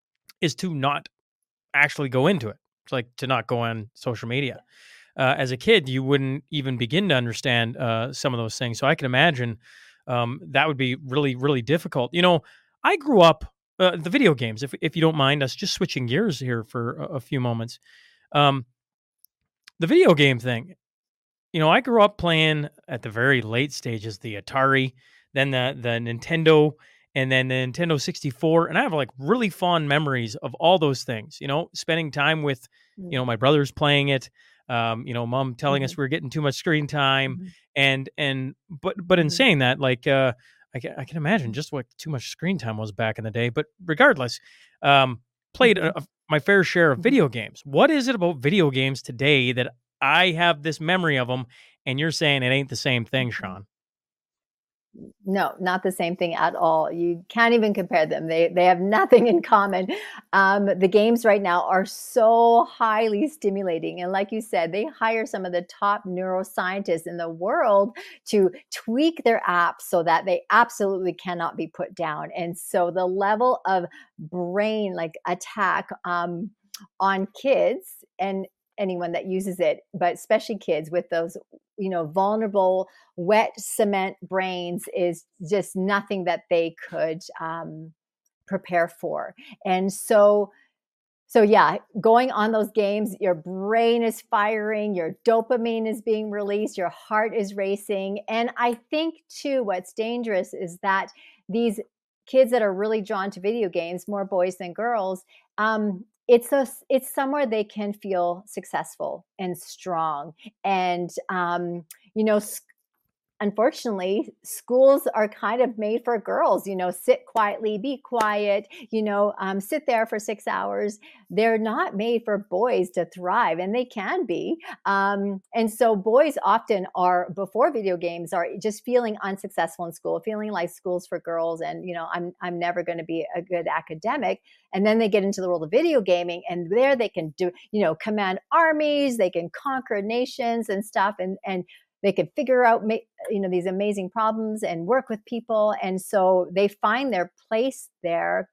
is to not actually go into it. It's like to not go on social media. Uh, as a kid, you wouldn't even begin to understand uh, some of those things. So I can imagine um, that would be really, really difficult. You know, I grew up, uh, the video games, if if you don't mind us just switching gears here for a, a few moments. Um, the video game thing, you know, I grew up playing at the very late stages, the Atari, then the the Nintendo, and then the Nintendo sixty-four. And I have like really fond memories of all those things, you know, spending time with, you know, my brothers playing it. Um, you know, mom telling us Mhm. we we're getting too much screen time, Mhm. and and but but in Mhm. saying that, like uh, I can, I can imagine just what too much screen time was back in the day. But regardless, um, played Mhm. a, a- my fair share of Mhm. video games. What is it about video games today that I have this memory of them, and you're saying it ain't the same thing, Mhm. Sean? No, not the same thing at all. You can't even compare them. They they have nothing in common. Um, the games right now are so highly stimulating, and like you said, they hire some of the top neuroscientists in the world to tweak their apps so that they absolutely cannot be put down. And so the level of brain like attack um, on kids and anyone that uses it, but especially kids with those, you know, vulnerable wet cement brains, is just nothing that they could um, prepare for. And so, so yeah, going on those games, your brain is firing, your dopamine is being released, your heart is racing. And I think too, what's dangerous is that these kids that are really drawn to video games, more boys than girls, um, it's a it's somewhere they can feel successful and strong. And um, you know, unfortunately, schools are kind of made for girls, you know, sit quietly, be quiet, you know, um, sit there for six hours. They're not made for boys to thrive, and they can be. Um, and so boys often are, before video games, are just feeling unsuccessful in school, feeling like school's for girls. And, you know, I'm, I'm never going to be a good academic. And then they get into the world of video gaming, and there they can do, you know, command armies, they can conquer nations and stuff. And, and, they can figure out, you know, these amazing problems and work with people. And so they find their place there,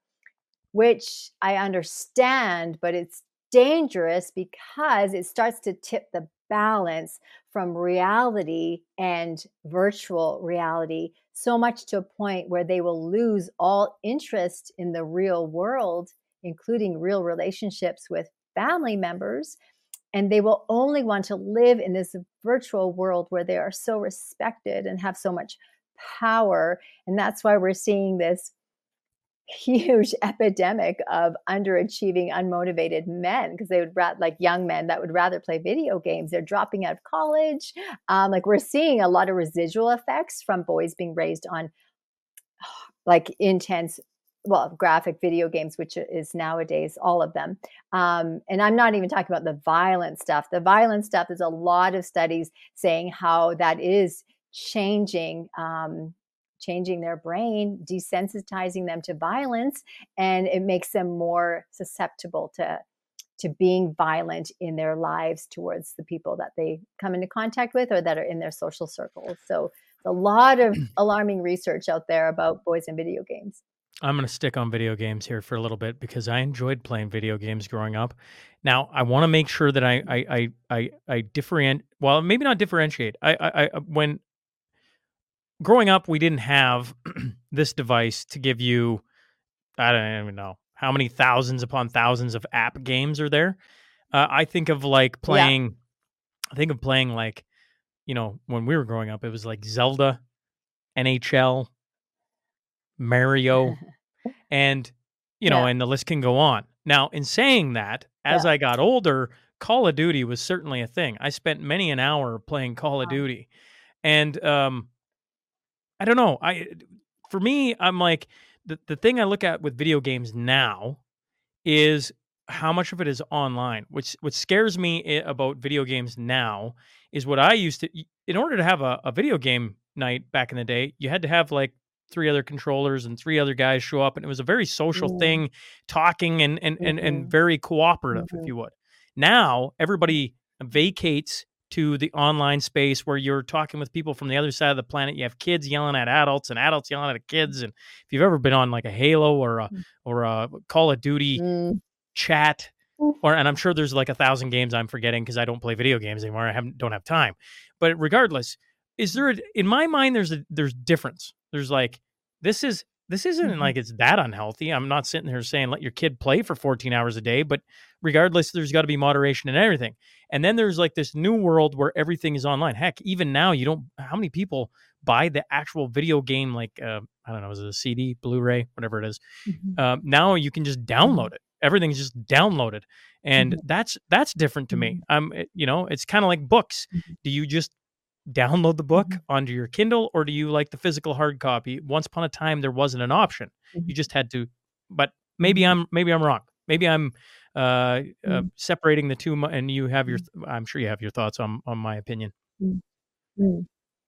which I understand, but it's dangerous because it starts to tip the balance from reality and virtual reality so much to a point where they will lose all interest in the real world, including real relationships with family members. And they will only want to live in this virtual world where they are so respected and have so much power. And that's why we're seeing this huge epidemic of underachieving, unmotivated men, because they would rather, like young men that would rather play video games. They're dropping out of college. Um, like we're seeing a lot of residual effects from boys being raised on like intense, well, graphic video games, which is nowadays all of them. Um, and I'm not even talking about the violent stuff. The violent stuff, there's a lot of studies saying how that is changing, um, changing their brain, desensitizing them to violence, and it makes them more susceptible to to being violent in their lives towards the people that they come into contact with or that are in their social circles. So a lot of alarming research out there about boys and video games. I'm going to stick on video games here for a little bit because I enjoyed playing video games growing up. Now, I want to make sure that I I I I, I differentiate. Well, maybe not differentiate. I, I I when growing up, we didn't have this device to give you. I don't even know how many thousands upon thousands of app games are there. Uh, I think of like playing. Yeah. I think of playing like, you know, when we were growing up, it was like Zelda, N H L, Mario, and, you know, yeah. and the list can go on. Now, in saying that, as yeah. I got older, Call of Duty was certainly a thing. I spent many an hour playing Call wow. of Duty. And um, I don't know. I For me, I'm like, the, the thing I look at with video games now is how much of it is online. Which what scares me about video games now is what I used to, in order to have a, a video game night back in the day, you had to have like three other controllers and three other guys show up, and it was a very social mm. thing, talking and and, mm-hmm. and and very cooperative, mm-hmm. if you would. Now everybody vacates to the online space where you're talking with people from the other side of the planet. You have kids yelling at adults and adults yelling at kids. And if you've ever been on like a Halo or a mm. or a Call of Duty mm. chat, or and I'm sure there's like a thousand games I'm forgetting because I don't play video games anymore. I haven't don't have time. But regardless, is there a, in my mind there's a there's difference. There's like this is this isn't mm-hmm. like it's that unhealthy. I'm not sitting here saying let your kid play for fourteen hours a day, but regardless, there's got to be moderation in everything. And then there's like this new world where everything is online. Heck, even now you don't. How many people buy the actual video game? Like uh, I don't know, is it a C D, Blu-ray, whatever it is? Mm-hmm. Uh, now you can just download it. Everything's just downloaded, and mm-hmm. that's that's different to me. Um, it, you know, it's kind of like books. Mm-hmm. Do you just download the book mm-hmm. onto your Kindle, or do you like the physical hard copy? Once upon a time, there wasn't an option; mm-hmm. you just had to. But maybe I'm maybe I'm wrong. Maybe I'm uh, mm-hmm. uh, separating the two, and you have your. I'm sure you have your thoughts on on my opinion. Mm-hmm.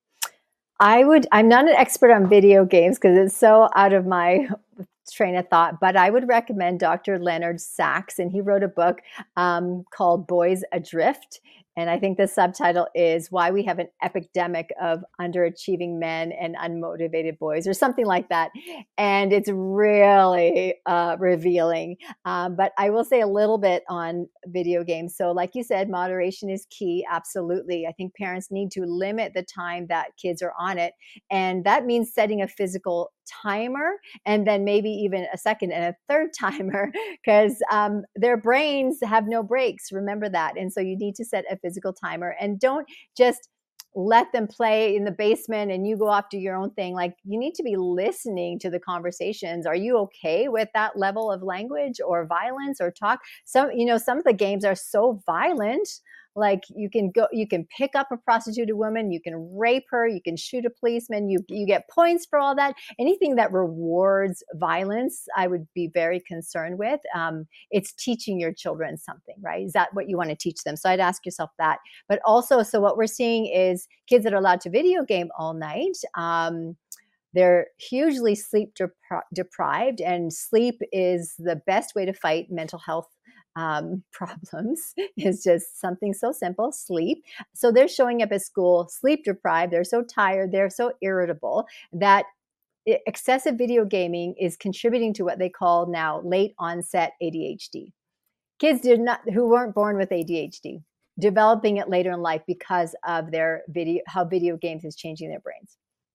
I would. I'm not an expert on video games because it's so out of my train of thought, but I would recommend Doctor Leonard Sachs, and he wrote a book um, called Boys Adrift. And I think the subtitle is Why We Have an Epidemic of Underachieving Men and Unmotivated Boys, or something like that. And it's really uh, revealing. Um, but I will say a little bit on video games. So like you said, moderation is key. Absolutely. I think parents need to limit the time that kids are on it. And that means setting a physical timer, and then maybe even a second and a third timer, because um, their brains have no breaks. Remember that. And so you need to set a physical timer, and don't just let them play in the basement and you go off do your own thing. Like, you need to be listening to the conversations. Are you okay with that level of language or violence or talk? Some, you know, some of the games are so violent. Like you can go, you can pick up a prostituted woman, you can rape her, you can shoot a policeman, you you get points for all that. Anything that rewards violence, I would be very concerned with. Um, it's teaching your children something, right? Is that what you want to teach them? So I'd ask yourself that. But also, so what we're seeing is kids that are allowed to video game all night. Um, They're hugely sleep depri- deprived, and sleep is the best way to fight mental health um, problems. Is just something so simple, sleep. So they're showing up at school sleep deprived. They're so tired. They're so irritable that excessive video gaming is contributing to what they call now late onset A D H D. Kids did not, who weren't born with A D H D, developing it later in life because of their video, how video games is changing their brains.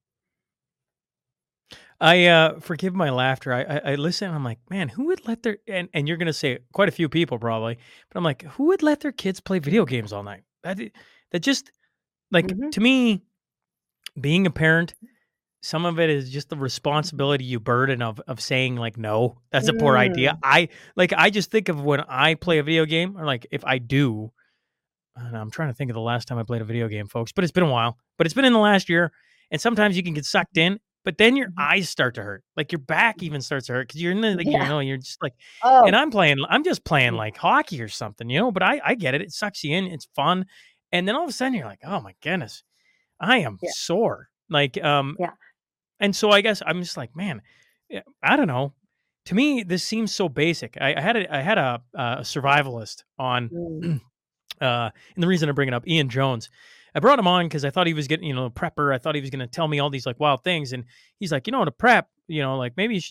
I uh, forgive my laughter. I, I, I listen and I'm like, man, who would let their, and, and you're going to say quite a few people probably, but I'm like, who would let their kids play video games all night? That, that just, like, mm-hmm. to me, being a parent, some of it is just the responsibility you burden of, of saying like, no, that's a mm. poor idea. I, like, I just think of when I play a video game, or like if I do, and I'm trying to think of the last time I played a video game, folks, but it's been a while, but it's been in the last year. And sometimes you can get sucked in. But then your eyes start to hurt, like your back even starts to hurt because you're in the, like, yeah. you know, you're just like, oh. and I'm playing, I'm just playing like hockey or something, you know, but I, I get it. It sucks you in. It's fun. And then all of a sudden you're like, oh my goodness, I am yeah. sore. Like, um, yeah. And so I guess I'm just like, man, I don't know. To me, this seems so basic. I, I had a, I had a, a survivalist on, mm. uh, and the reason I bring it up, Ian Jones. I brought him on because I thought he was getting, you know, a prepper. I thought he was going to tell me all these like wild things. And he's like, you know, to prep, you know, like maybe you should just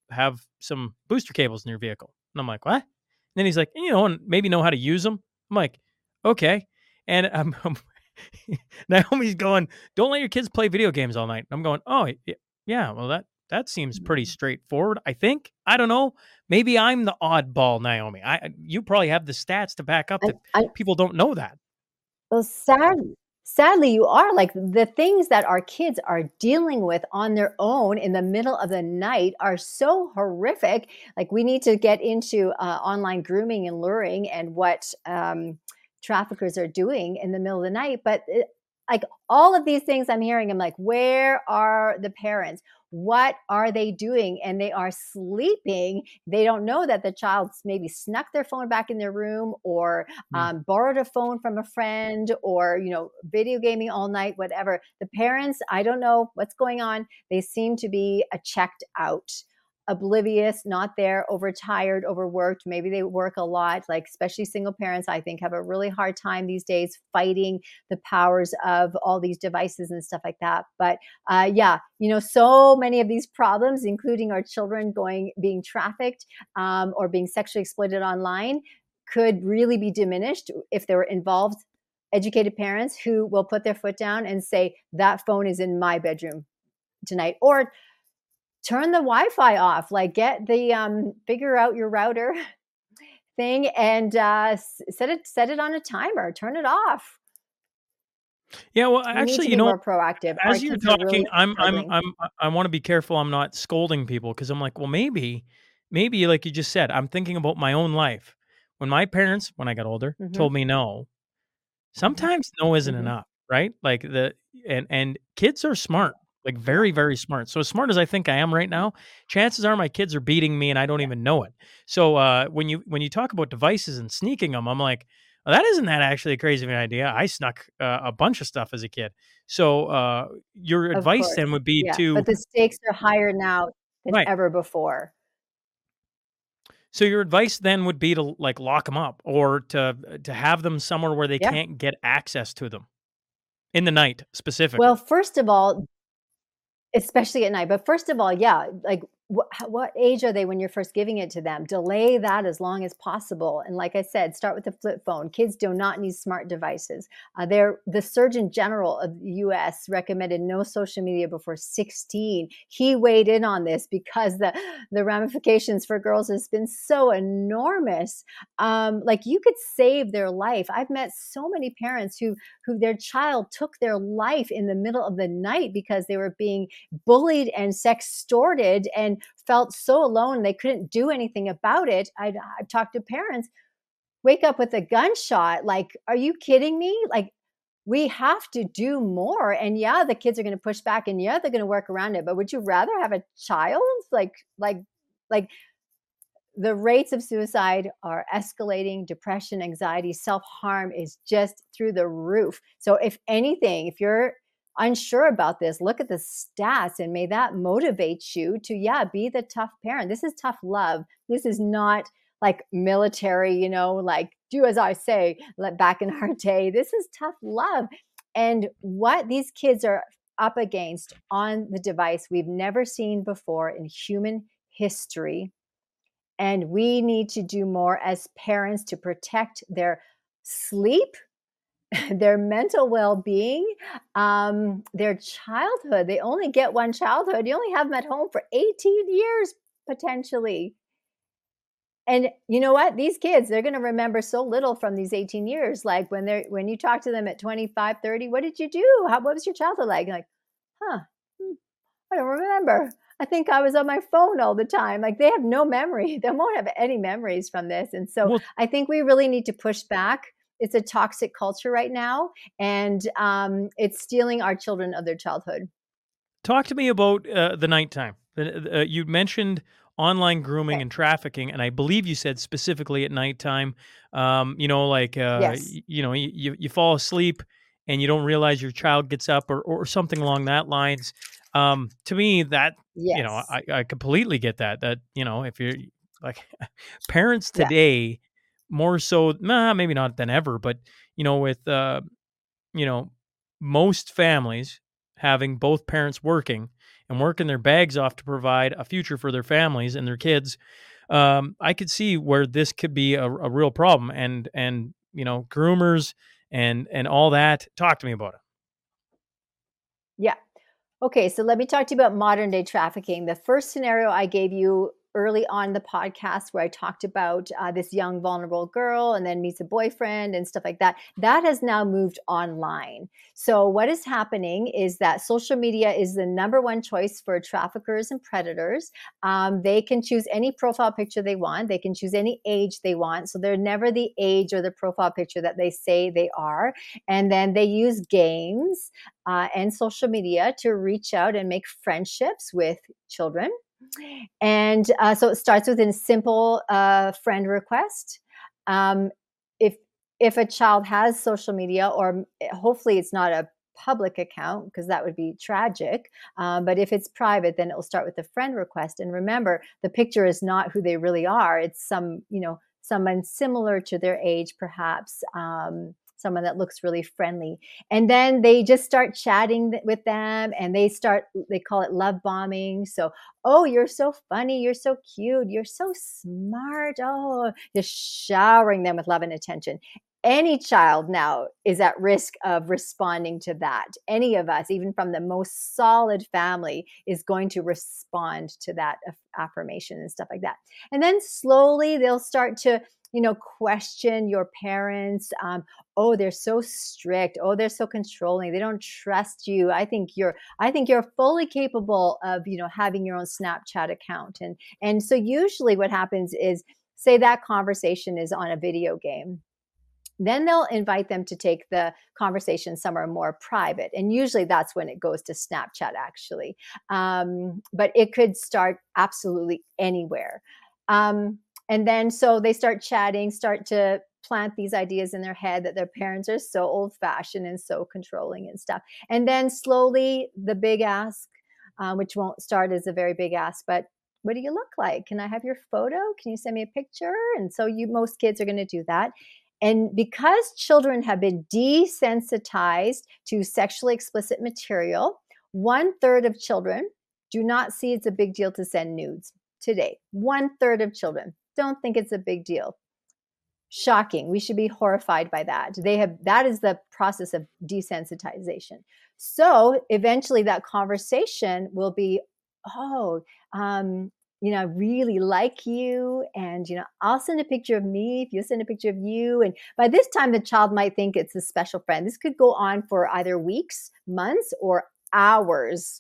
have some booster cables in your vehicle. And I'm like, what? And then he's like, you know, and maybe know how to use them. I'm like, okay. And I'm, I'm Naomi's going, don't let your kids play video games all night. I'm going, oh, yeah, well, that, that seems pretty straightforward, I think. I don't know. Maybe I'm the oddball, Naomi. I You probably have the stats to back up I, that I, people don't know that. well, sad, sadly, you are. Like, the things that our kids are dealing with on their own in the middle of the night are so horrific. Like, we need to get into uh, online grooming and luring and what um, traffickers are doing in the middle of the night. But it, like all of these things I'm hearing, I'm like, where are the parents? What are they doing? And they are sleeping. They don't know that the child maybe snuck their phone back in their room, or um, borrowed a phone from a friend, or, you know, video gaming all night, whatever. The parents, I don't know what's going on. They seem to be uh, checked out, oblivious, not there, overtired, overworked. Maybe they work a lot, like especially single parents, I think, have a really hard time these days fighting the powers of all these devices and stuff like that. But uh, yeah, you know, so many of these problems, including our children going, being trafficked um, or being sexually exploited online, could really be diminished if there were involved educated parents who will put their foot down and say, that phone is in my bedroom tonight, or turn the Wi-Fi off, like get the, um, figure out your router thing and uh, set it, set it on a timer, turn it off. Yeah, well, We need actually, to you be know, more proactive. Our as you're kids are talking, really I'm, I'm, struggling. I'm, I want to be careful. I'm not scolding people, because I'm like, well, maybe, maybe, like you just said, I'm thinking about my own life. When my parents, when I got older, Mhm. told me no, sometimes no isn't Mhm. enough, right? Like the, and, and kids are smart, like very, very smart. So as smart as I think I am right now, chances are my kids are beating me and I don't even know it. So uh, when you, when you talk about devices and sneaking them, I'm like, well, that isn't that actually a crazy of an idea. I snuck uh, a bunch of stuff as a kid. So uh, your Of advice course. then would be Yeah. to, But the stakes are higher now than right. ever before. So your advice then would be to like lock them up, or to, to have them somewhere where they Yeah. can't get access to them in the night specifically. Well, first of all, especially at night. But first of all, yeah, like what, what age are they when you're first giving it to them? Delay that as long as possible. And like I said, start with the flip phone. Kids do not need smart devices. Uh, they're, the Surgeon General of the U S recommended no social media before sixteen. He weighed in on this because the, the ramifications for girls has been so enormous. Um, like you could save their life. I've met so many parents who, who their child took their life in the middle of the night because they were being bullied and sextorted and felt so alone they couldn't do anything about it. I'd, I've talked to parents, wake up with a gunshot. Like, are you kidding me? Like, we have to do more. And yeah, the kids are going to push back, and yeah, they're going to work around it. But would you rather have a child? Like, like, like the rates of suicide are escalating. Depression, anxiety, self-harm is just through the roof. So if anything, if you're unsure about this, look at the stats, and may that motivate you to, yeah, be the tough parent. This is tough love. This is not like military, you know, like do as I say, let back in our day. This is tough love. And what these kids are up against on the device, we've never seen before in human history. And we need to do more as parents to protect their sleep, their mental well-being, um, their childhood. They only get one childhood. You only have them at home for eighteen years, potentially. And you know what? These kids, they're going to remember so little from these eighteen years. Like when they're, when you talk to them at twenty-five, thirty, what did you do? How, what was your childhood like? Like, huh, hmm, I don't remember. I think I was on my phone all the time. Like they have no memory. They won't have any memories from this. And so Well, I think we really need to push back. It's a toxic culture right now, and um, it's stealing our children of their childhood. talk to me about uh, the nighttime. Uh, you mentioned online grooming Okay. and trafficking, and I believe you said specifically at nighttime. Um, you know, like uh, Yes. y- you know, you, you you fall asleep and you don't realize your child gets up, or or something along that lines. Um, to me, that you know, Yes. I, I completely get that. That you know, if you're like parents Yeah. today, more so, nah, maybe not than ever, but you know, with uh, you know, most families having both parents working, and working their bags off to provide a future for their families and their kids, um, I could see where this could be a, a real problem. And, and, you know, groomers and, and all that. Talk to me about it. Yeah. Okay, so let me talk to you about modern day trafficking. The first scenario I gave you early on the podcast where I talked about uh, this young vulnerable girl and then meets a boyfriend and stuff like that, that has now moved online. So what is happening is that social media is the number one choice for traffickers and predators. Um, they can choose any profile picture they want. They can choose any age they want. So they're never the age or the profile picture that they say they are. And then they use games uh, and social media to reach out and make friendships with children. And uh, so it starts with a simple uh, friend request. Um, if if a child has social media, or hopefully it's not a public account, because that would be tragic. Um, but if it's private, then it will start with a friend request. And remember, the picture is not who they really are. It's some, you know, someone similar to their age, perhaps. Um, someone that looks really friendly. And then they just start chatting with them, and they start, they call it love bombing. So, oh, you're so funny. You're so cute. You're so smart. Oh, just showering them with love and attention. Any child now is at risk of responding to that. Any of us, even from the most solid family, is going to respond to that affirmation and stuff like that. And then slowly they'll start to, you know, question your parents. Um, oh, they're so strict. Oh, they're so controlling. They don't trust you. I think you're, I think you're fully capable of, you know, having your own Snapchat account. And, and so usually what happens is, say that conversation is on a video game. Then they'll invite them to take the conversation somewhere more private. And usually that's when it goes to Snapchat, actually. Um, but it could start absolutely anywhere. Um, and then so they start chatting, start to plant these ideas in their head that their parents are so old-fashioned and so controlling and stuff. And then slowly the big ask, uh, which won't start as a very big ask, but what do you look like? Can I have your photo? Can you send me a picture? And so you, most kids are going to do that. And because children have been desensitized to sexually explicit material, one third of children do not see it's a big deal to send nudes today. One third of children don't think it's a big deal. Shocking. We should be horrified by that. They have, that is the process of desensitization. So eventually that conversation will be, oh, um, you know, I really like you. And, you know, I'll send a picture of me if you send a picture of you. And by this time, the child might think it's a special friend. This could go on for either weeks, months, or hours.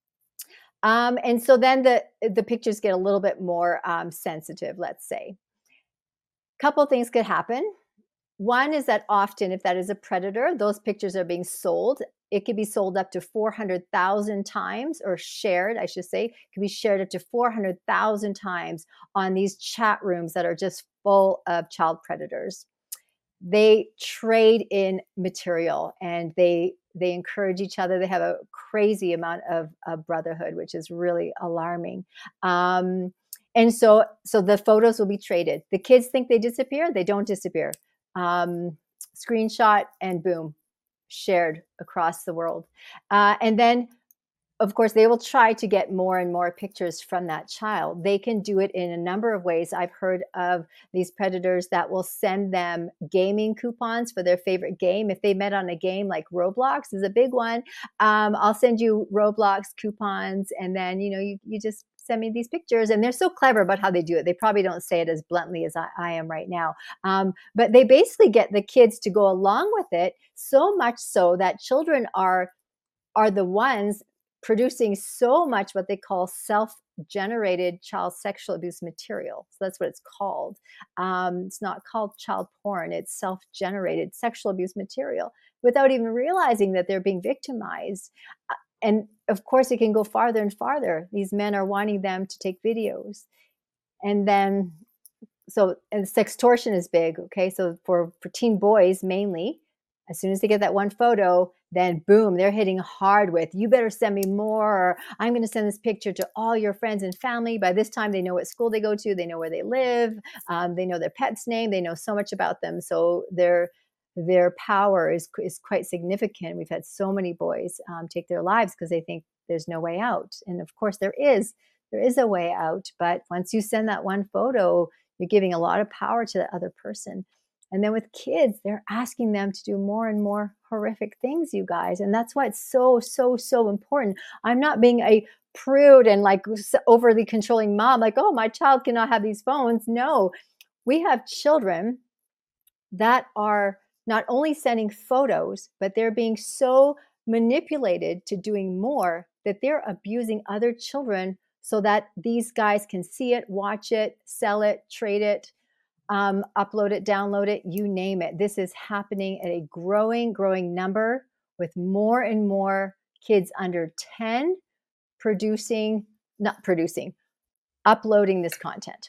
Um, and so then the, the pictures get a little bit more um, sensitive, let's say. A couple of things could happen. One is that often, if that is a predator, those pictures are being sold. It could be sold up to four hundred thousand times, or shared, I should say, it could be shared up to four hundred thousand times on these chat rooms that are just full of child predators. They trade in material, and they they encourage each other. They have a crazy amount of, of brotherhood, which is really alarming. Um, and so, so the photos will be traded. The kids think they disappear. They don't disappear. Um, screenshot and boom, shared across the world. Uh, and then, of course, they will try to get more and more pictures from that child. They can do it in a number of ways. I've heard of these predators that will send them gaming coupons for their favorite game. If they met on a game like Roblox is a big one, um, I'll send you Roblox coupons, and then, you know, you, you just send me these pictures. And they're so clever about how they do it. They probably don't say it as bluntly as I, I am right now. Um, but they basically get the kids to go along with it, so much so that children are, are the ones producing so much what they call self-generated child sexual abuse material. So that's what it's called. Um, it's not called child porn. It's self-generated sexual abuse material without even realizing that they're being victimized. And of course, it can go farther and farther. These men are wanting them to take videos. And then, so, and sextortion is big, okay? So for, for teen boys mainly, as soon as they get that one photo, then boom, they're hitting hard with, you better send me more, or I'm going to send this picture to all your friends and family. By this time, they know what school they go to. They know where they live. Um, they know their pet's name. They know so much about them. So they're their power is is quite significant. We've had so many boys um, take their lives because they think there's no way out, and of course there is. There is a way out, but once you send that one photo, you're giving a lot of power to the other person. And then with kids, they're asking them to do more and more horrific things, you guys. And that's why it's so, so, so important. I'm not being a prude and like overly controlling mom, like, oh, my child cannot have these phones. No, we have children that are not only sending photos, but they're being so manipulated to doing more that they're abusing other children so that these guys can see it, watch it, sell it, trade it, um, upload it, download it, you name it. This is happening at a growing, growing number with more and more kids under ten producing, not producing, uploading this content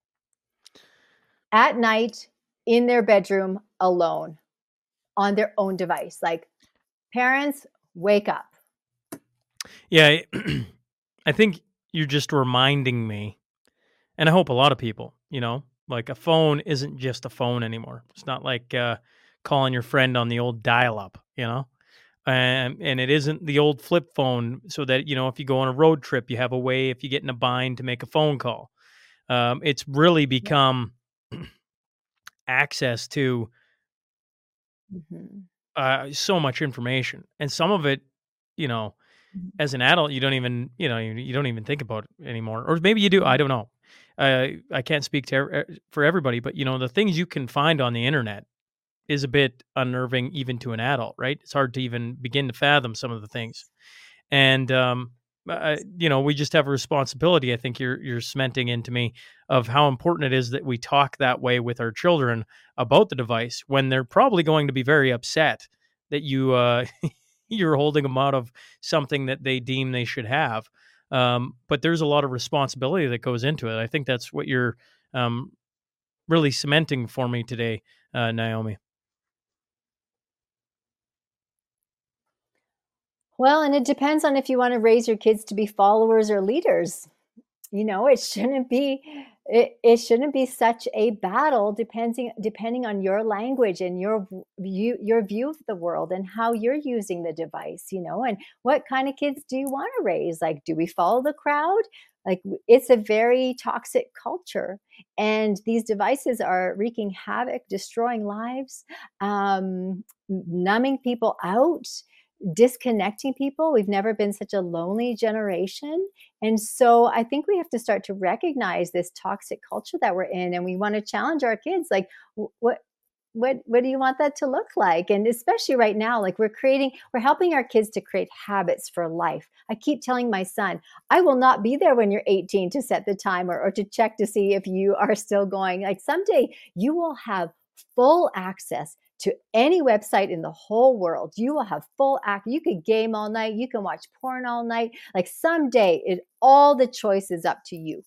at night in their bedroom alone on their own device. Like, parents, wake up. Yeah, I think you're just reminding me, and I hope a lot of people, you know, like a phone isn't just a phone anymore. It's not like uh, calling your friend on the old dial-up, you know, and and it isn't the old flip phone so that, you know, if you go on a road trip, you have a way, if you get in a bind, to make a phone call. Um, it's really become access to Mm-hmm. uh, so much information, and some of it, you know, as an adult, you don't even, you know, you, you don't even think about it anymore, or maybe you do. I don't know. Uh, I can't speak to er- for everybody, but you know, the things you can find on the internet is a bit unnerving, even to an adult, right? It's hard to even begin to fathom some of the things, and um, uh, you know, we just have a responsibility. I think you're you're cementing into me of how important it is that we talk that way with our children about the device when they're probably going to be very upset that you. Uh, You're holding them out of something that they deem they should have. Um, but there's a lot of responsibility that goes into it. I think that's what you're um, really cementing for me today, uh, Naomi. Well, and it depends on if you want to raise your kids to be followers or leaders. You know, it shouldn't be it, it shouldn't be such a battle depending depending on your language and your view your view of the world and how you're using the device, you know, and what kind of kids do you want to raise? Like, do we follow the crowd? Like, it's a very toxic culture, and these devices are wreaking havoc, destroying lives, um, numbing people out, disconnecting people. We've never been such a lonely generation. And so I think we have to start to recognize this toxic culture that we're in, and we want to challenge our kids. Like, what what what do you want that to look like? And especially right now, like, we're creating, we're helping our kids to create habits for life. I keep telling my son, I will not be there when you're eighteen to set the timer or to check to see if you are still going. Like, someday you will have full access to any website in the whole world. You will have full act. You could game all night. You can watch porn all night. Like, someday, it all the choice is up to you.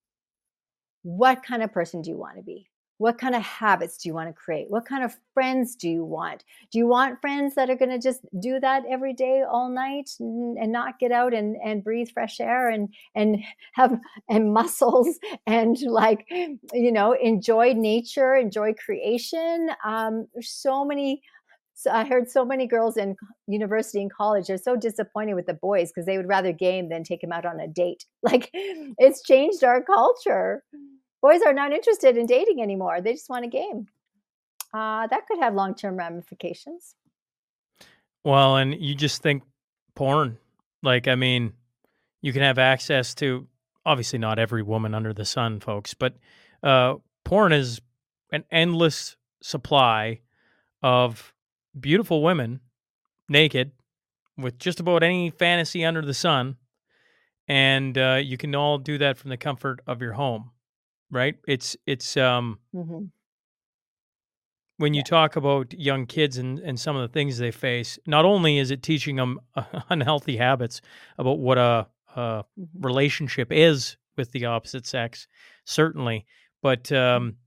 What kind of person do you want to be? What kind of habits do you want to create? What kind of friends do you want? Do you want friends that are going to just do that every day, all night, and, and not get out and, and breathe fresh air and and have and muscles and, like, you know, enjoy nature, enjoy creation? Um, there's so many. So I heard so many girls in university and college are so disappointed with the boys because they would rather game than take them out on a date. Like, it's changed our culture. Boys are not interested in dating anymore. They just want a game. Uh, that could have long-term ramifications. Well, and you just think porn. Like, I mean, you can have access to, obviously not every woman under the sun, folks, but uh, porn is an endless supply of beautiful women naked with just about any fantasy under the sun. And uh, you can all do that from the comfort of your home. Right. It's it's um Mm-hmm. when you Yeah. talk about young kids and, and some of the things they face, not only is it teaching them uh, unhealthy habits about what a, a Mm-hmm. relationship is with the opposite sex, certainly, but um,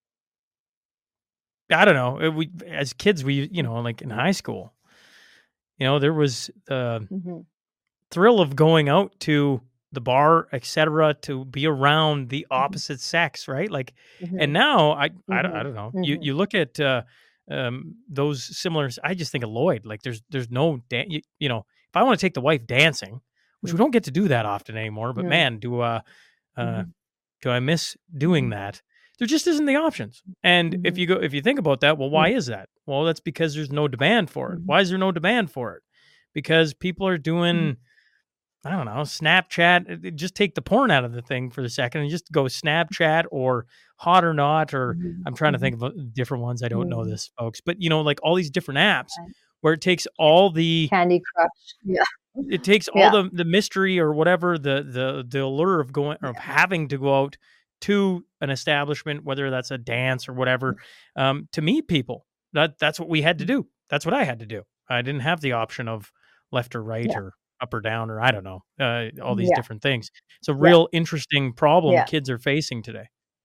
I don't know. it- We as kids, we you know, like in high school, you know, there was the Mm-hmm. thrill of going out to the bar, et cetera, to be around the opposite sex, right? Like, Mm-hmm. and now I, I, don't- I Mhm. don't know. You Mhm. you look at uh, um, those similar. I just think of Lloyd. Like there's there's no dan- you, you know, if I want to take the wife dancing, which we don't get to do that often anymore, but Mm. man, do uh, uh Mhm. do I miss doing Mhm. that? There just isn't the options. And if Mhm. you go if you think about that, well, why is that? Well, that's because there's no demand for it. Mhm. Why is there no demand for it? Because people are doing, I don't know, Snapchat. uh, Just take the porn out of the thing for a second and just go Snapchat or Hot or Not, or Mhm. I'm trying to Mhm. think of uh, different ones. I don't know Mhm. this, folks, but you know, like all these different apps Right. where it takes all the Candy Crush. Yeah. it takes all Yeah. the the mystery or whatever, the the the allure of going of having to go out to an establishment, whether that's a dance or whatever, um, to meet people. That that's what we had to do. That's what I had to do. I didn't have the option of left or right Yeah. or up or down or I don't know, uh, all these Yeah. different things. It's a Yeah. real interesting problem Yeah. kids are facing today.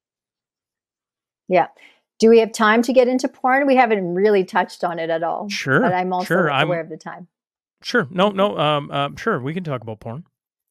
Yeah. Do we have time to get into porn? We haven't really touched on it at all, but Sure, I'm also sure. aware I'm of the time. sure. No, Okay. no. Um, um, sure. We can talk about porn.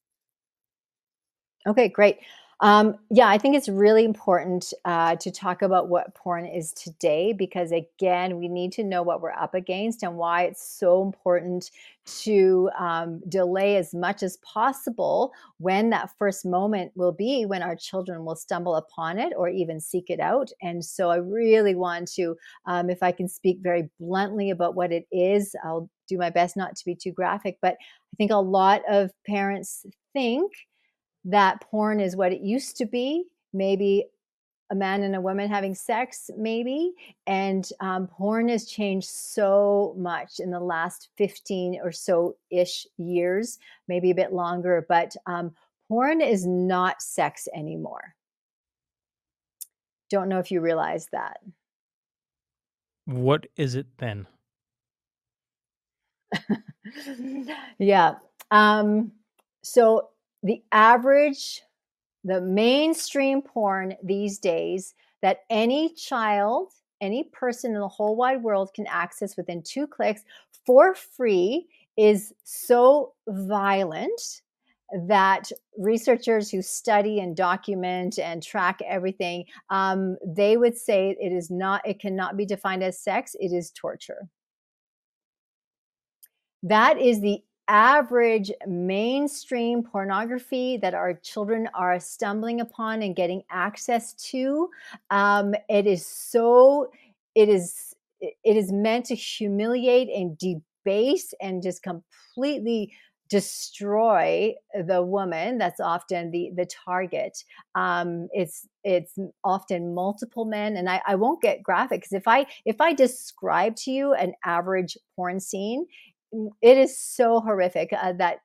Okay, great. Um, yeah, I think it's really important uh, to talk about what porn is today because, again, we need to know what we're up against and why it's so important to um, delay as much as possible when that first moment will be when our children will stumble upon it or even seek it out. And so I really want to, um, if I can speak very bluntly about what it is, I'll do my best not to be too graphic, but I think a lot of parents think that porn is what it used to be, maybe a man and a woman having sex, maybe. And um, porn has changed so much in the last fifteen or so ish years, maybe a bit longer. But um, porn is not sex anymore. Don't know if you realize that. What is it then? Yeah. Um, so the average the mainstream porn these days that any child, any person in the whole wide world can access within two clicks for free is so violent that researchers who study and document and track everything, um, they would say it is not, it cannot be defined as sex, it is torture. That is the average mainstream pornography that our children are stumbling upon and getting access to. Um, it is so, it is, it is meant to humiliate and debase and just completely destroy the woman that's often the the target. um it's it's often multiple men, and i i won't get graphic because if i if i describe to you an average porn scene, it is so horrific uh, that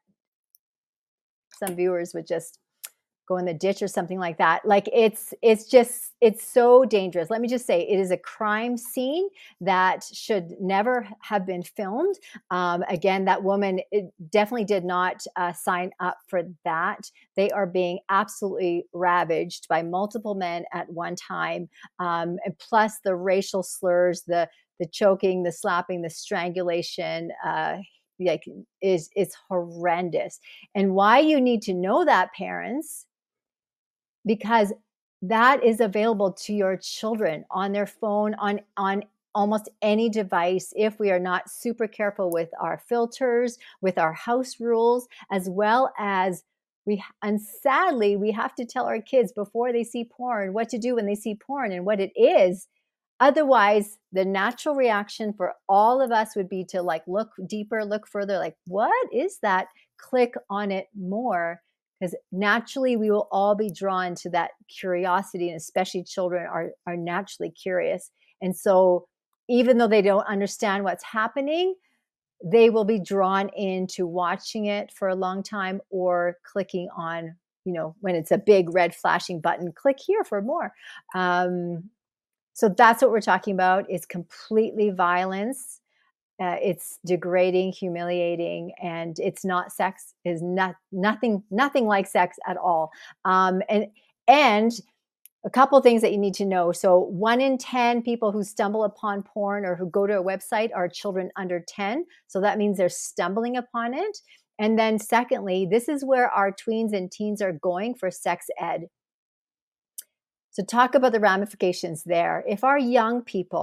some viewers would just go in the ditch or something like that. Like it's it's just it's so dangerous. Let me just say, it is a crime scene that should never have been filmed. Um, again, that woman it definitely did not uh, sign up for that. They are being absolutely ravaged by multiple men at one time, um, and plus the racial slurs, the the choking, the slapping, the strangulation. Uh, like is is horrendous. And why you need to know that, parents, because that is available to your children on their phone, on on almost any device, if we are not super careful with our filters, with our house rules, as well as we, and sadly we have to tell our kids before they see porn what to do when they see porn and what it is. Otherwise, the natural reaction for all of us would be to like look deeper, look further, like, what is that? Click on it more, because naturally we will all be drawn to that curiosity, and especially children are, are naturally curious. And so even though they don't understand what's happening, they will be drawn into watching it for a long time or clicking on, you know, when it's a big red flashing button, click here for more. Um, so that's what we're talking about. Is completely violence. Uh, it's degrading, humiliating, and it's not sex. Is not nothing, nothing like sex at all. Um, and and a couple things that you need to know. So one in ten people who stumble upon porn or who go to a website are children under ten. So that means they're stumbling upon it. And then secondly, this is where our tweens and teens are going for sex ed. So talk about the ramifications there. If our young people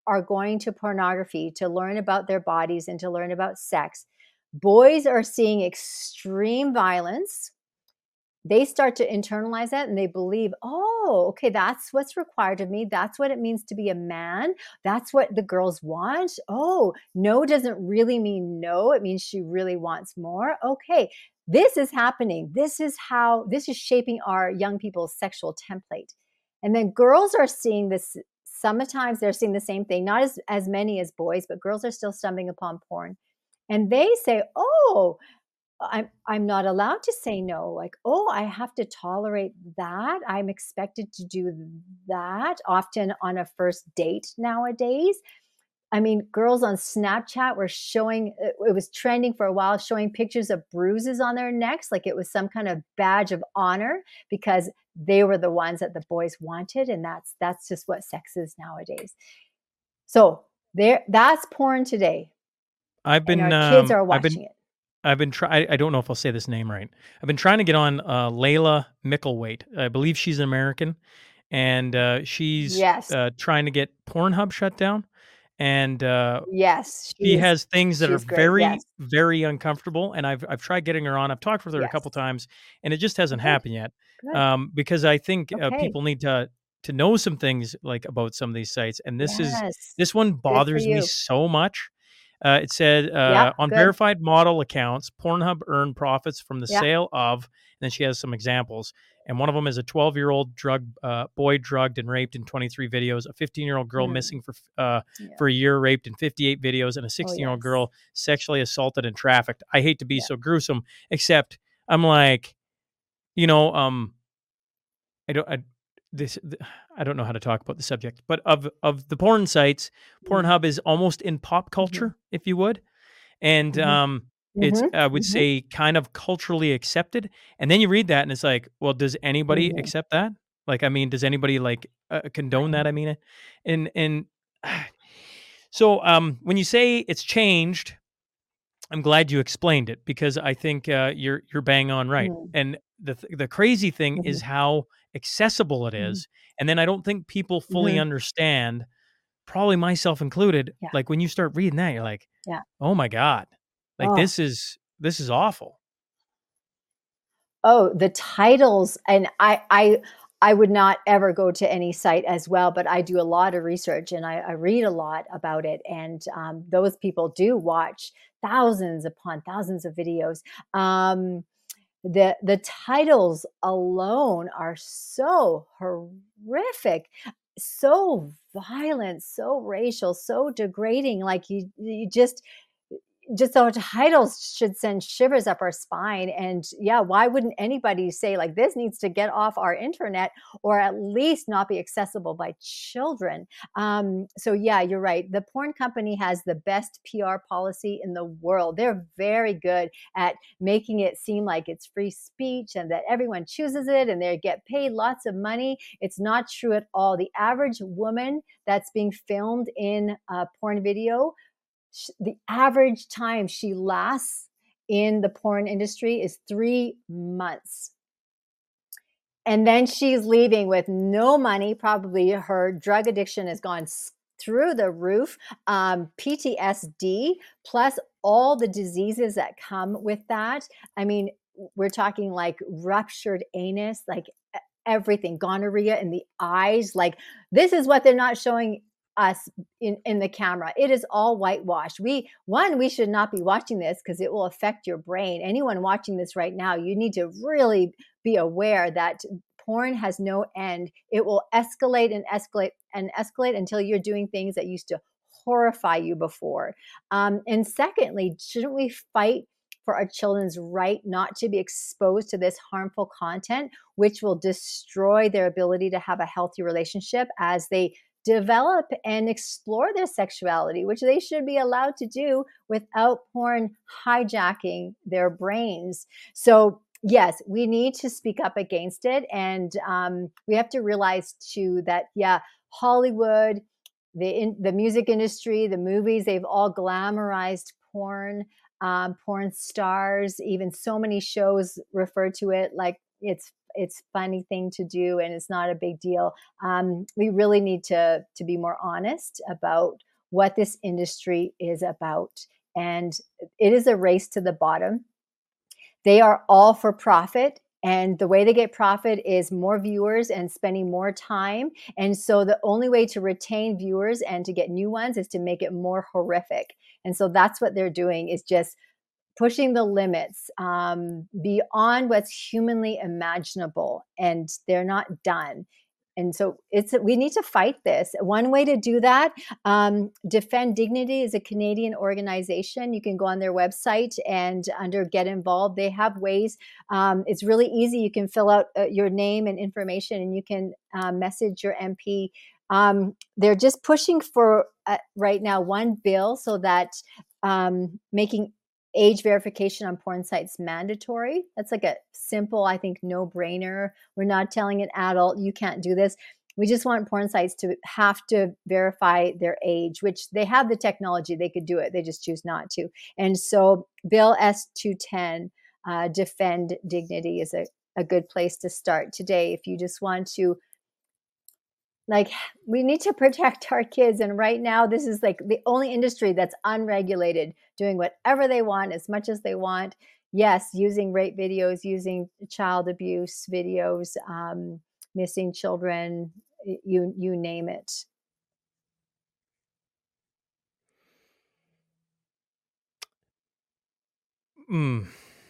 are going to pornography to learn about their bodies and to learn about sex, boys are seeing extreme violence. They start to internalize that and they believe, oh, okay, that's what's required of me. That's what it means to be a man. That's what the girls want. Oh, no doesn't really mean no. It means she really wants more. Okay, this is happening. This is how, this is shaping our young people's sexual template. And then girls are seeing this. Sometimes they're seeing the same thing, not as, as many as boys, but girls are still stumbling upon porn. And they say, oh, I'm I'm not allowed to say no. Like, oh, I have to tolerate that. I'm expected to do that, often on a first date nowadays. I mean, girls on Snapchat were showing, it was trending for a while, showing pictures of bruises on their necks, like it was some kind of badge of honor because they were the ones that the boys wanted. And that's that's just what sex is nowadays. So there, that's porn today. I've been, and our kids um, are I've watching been, it. I've been trying, I don't know if I'll say this name right. I've been trying to get on uh, Layla Mickelwaite. I believe she's an American, and uh, she's Yes. uh, trying to get Pornhub shut down. And uh, Yes. she is- has things that are she's great, very, yes. very uncomfortable. And I've I've tried getting her on. I've talked with her a couple Yes. times, and it just hasn't Good. happened yet. Good. Um, because I think uh, Okay. people need to to know some things like about some of these sites. And this is Yes. this one bothers me you. so much. Uh, it said uh, Yeah, on good. verified model accounts, Pornhub earned profits from the Yeah. sale of. And then she has some examples, and one of them is a twelve-year-old drug uh, boy drugged and raped in twenty-three videos, a fifteen-year-old girl Hmm. missing for uh, Yeah. for a year, raped in fifty-eight videos, and a sixteen-year-old yes. girl sexually assaulted and trafficked. I hate to be Yeah. so gruesome, except I'm like, you know, um, I don't. I, this th- I don't know how to talk about the subject, but of of the porn sites, Pornhub is almost in pop culture, if you would. And Mhm. um, it's, Mhm. I would Mhm. say, kind of culturally accepted. And then you read that, and it's like, well, does anybody Mhm. accept that? Like, I mean, does anybody like uh, condone that? I mean, and and so um, when you say it's changed, I'm glad you explained it because I think uh, you're you're bang on right. Mhm. And the th- the crazy thing Mhm. is how accessible it Mhm. is, and then I don't think people fully Mhm. understand, probably myself included. Yeah. Like when you start reading that, you're like, Yeah. oh my god, like Oh. this is this is awful. Oh, the titles, and I, I, I would not ever go to any site as well, but I do a lot of research and I, I read a lot about it. And um, those people do watch thousands upon thousands of videos. Um, the the titles alone are so horrific, so violent, so racial, so degrading. Like you, you just. Just the titles should send shivers up our spine. And yeah, why wouldn't anybody say like this needs to get off our internet or at least not be accessible by children? Um, so yeah, you're right. The porn company has the best P R policy in the world. They're very good at making it seem like it's free speech and that everyone chooses it and they get paid lots of money. It's not true at all. The average woman that's being filmed in a porn video, the average time she lasts in the porn industry is three months. And then she's leaving with no money. Probably her drug addiction has gone through the roof, um, P T S D, plus all the diseases that come with that. I mean, we're talking like ruptured anus, like everything, gonorrhea in the eyes. Like this is what they're not showing us in, in the camera. It is all whitewashed. We, one, we should not be watching this because it will affect your brain. Anyone watching this right now, you need to really be aware that porn has no end. It will escalate and escalate and escalate until you're doing things that used to horrify you before. Um, and secondly, shouldn't we fight for our children's right not to be exposed to this harmful content, which will destroy their ability to have a healthy relationship as they develop and explore their sexuality, which they should be allowed to do without porn hijacking their brains. So yes, we need to speak up against it. And um, we have to realize too that, yeah, Hollywood, the in, the music industry, the movies, they've all glamorized porn, um, porn stars, even so many shows refer to it like it's it's funny thing to do, and it's not a big deal. Um, we really need to to be more honest about what this industry is about, and it is a race to the bottom. They are all for profit. And the way they get profit is more viewers and spending more time. And so the only way to retain viewers and to get new ones is to make it more horrific. And so that's what they're doing, is just pushing the limits um, beyond what's humanly imaginable. And they're not done. And so it's we need to fight this. One way to do that, um, Defend Dignity is a Canadian organization. You can go on their website and under Get Involved, they have ways. Um, it's really easy. You can fill out uh, your name and information, and you can uh, message your M P. Um, they're just pushing for uh, right now one bill so that um, making age verification on porn sites mandatory. That's like a simple, I think, no-brainer. We're not telling an adult, you can't do this. We just want porn sites to have to verify their age, which they have the technology. They could do it. They just choose not to. And so Bill S two ten, uh, Defend Dignity, is a, a good place to start today if you just want to. Like, we need to protect our kids. And right now, this is like the only industry that's unregulated, doing whatever they want, as much as they want. Yes, using rape videos, using child abuse videos, um, missing children, you you name it. Mm.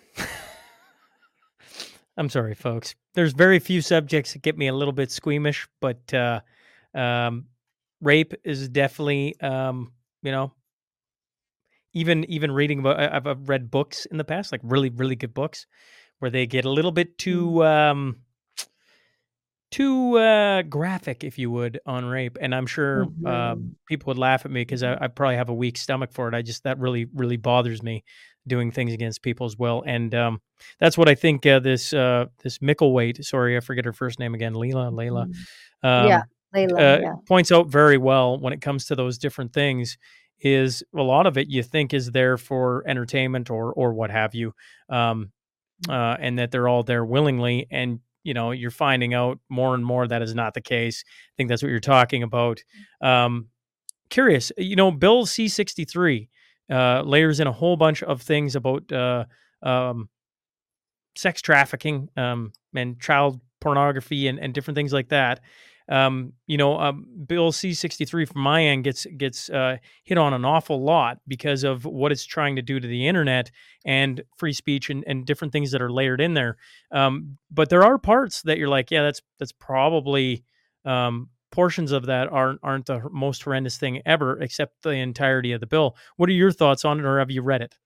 I'm sorry, folks. There's very few subjects that get me a little bit squeamish, but uh, um, rape is definitely, um, you know, even even reading about. I- I've, I've read books in the past, like really really good books, where they get a little bit too um, too uh, graphic, if you would, on rape. And I'm sure Mhm. um, people would laugh at me because I, I probably have a weak stomach for it. I just that really really bothers me, doing things against people as well. And um, that's what I think uh, this uh, this Micklethwait, sorry, I forget her first name again, Leila, Layla, Yeah, um, Layla, uh, yeah. points out very well when it comes to those different things. Is a lot of it you think is there for entertainment or or what have you, um, uh, and that they're all there willingly. And you know, you're finding out more and more that is not the case. I think that's what you're talking about. Um, curious, you know, Bill C sixty-three uh, layers in a whole bunch of things about uh, um, sex trafficking um, and child pornography and, and different things like that. Um, you know, um, Bill C sixty-three from my end gets gets uh, hit on an awful lot because of what it's trying to do to the internet and free speech and, and different things that are layered in there. Um, but there are parts that you're like, yeah, that's that's probably um, portions of that aren't aren't the most horrendous thing ever, except the entirety of the bill. What are your thoughts on it, or have you read it?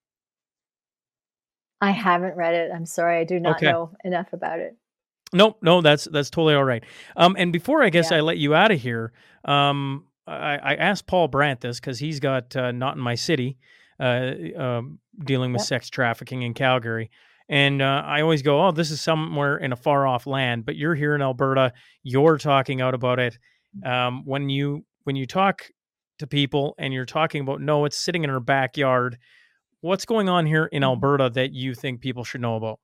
I haven't read it. I'm sorry. I do not Okay. know enough about it. Nope, no, that's that's totally all right. Um, and before I guess Yeah. I let you out of here, um, I, I asked Paul Brandt this because he's got uh, Not in My City, uh, um, dealing with Yep. sex trafficking in Calgary, and uh, I always go, "Oh, this is somewhere in a far off land," but you're here in Alberta. You're talking out about it. Um, when you when you talk to people and you're talking about, no, it's sitting in our backyard. What's going on here in Mhm. Alberta that you think people should know about?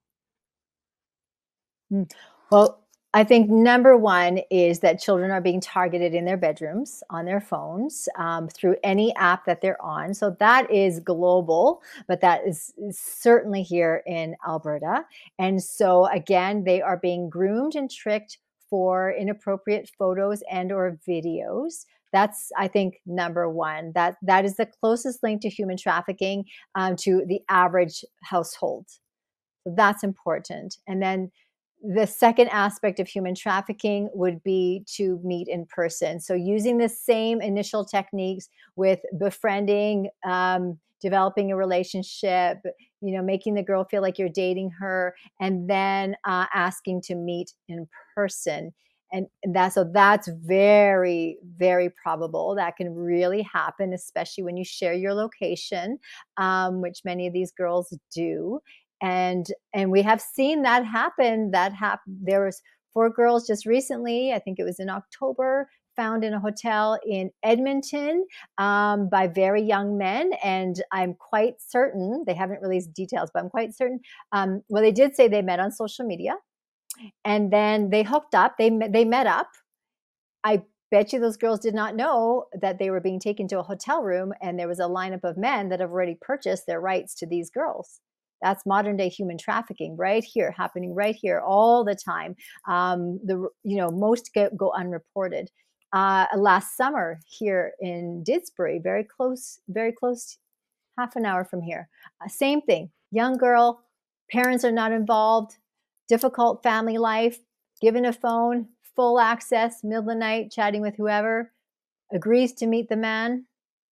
Mm. Well, I think number one is that children are being targeted in their bedrooms, on their phones, um, through any app that they're on. So that is global, but that is, is certainly here in Alberta. And so again, they are being groomed and tricked for inappropriate photos and or videos. That's, I think, number one. That that is the closest link to human trafficking, um, to the average household. So that's important. And then the second aspect of human trafficking would be to meet in person. So using the same initial techniques with befriending, um, developing a relationship, you know, making the girl feel like you're dating her, and then uh, asking to meet in person. And that, so that's very, very probable. That can really happen, especially when you share your location, um, which many of these girls do. And and we have seen that happen. That happened. There was four girls just recently, I think it was in October, found in a hotel in Edmonton, um, by very young men. And I'm quite certain, they haven't released details, but I'm quite certain, um, well, they did say they met on social media. And then they hooked up. They they met up. I bet you those girls did not know that they were being taken to a hotel room, and there was a lineup of men that have already purchased their rights to these girls. That's modern day human trafficking right here, happening right here all the time. Um, the you know most go, go unreported. Uh, last summer here in Didsbury, very close, very close, half an hour from here. Uh, same thing. Young girl, parents are not involved. Difficult family life. Given a phone, full access, middle of the night, chatting with whoever. Agrees to meet the man.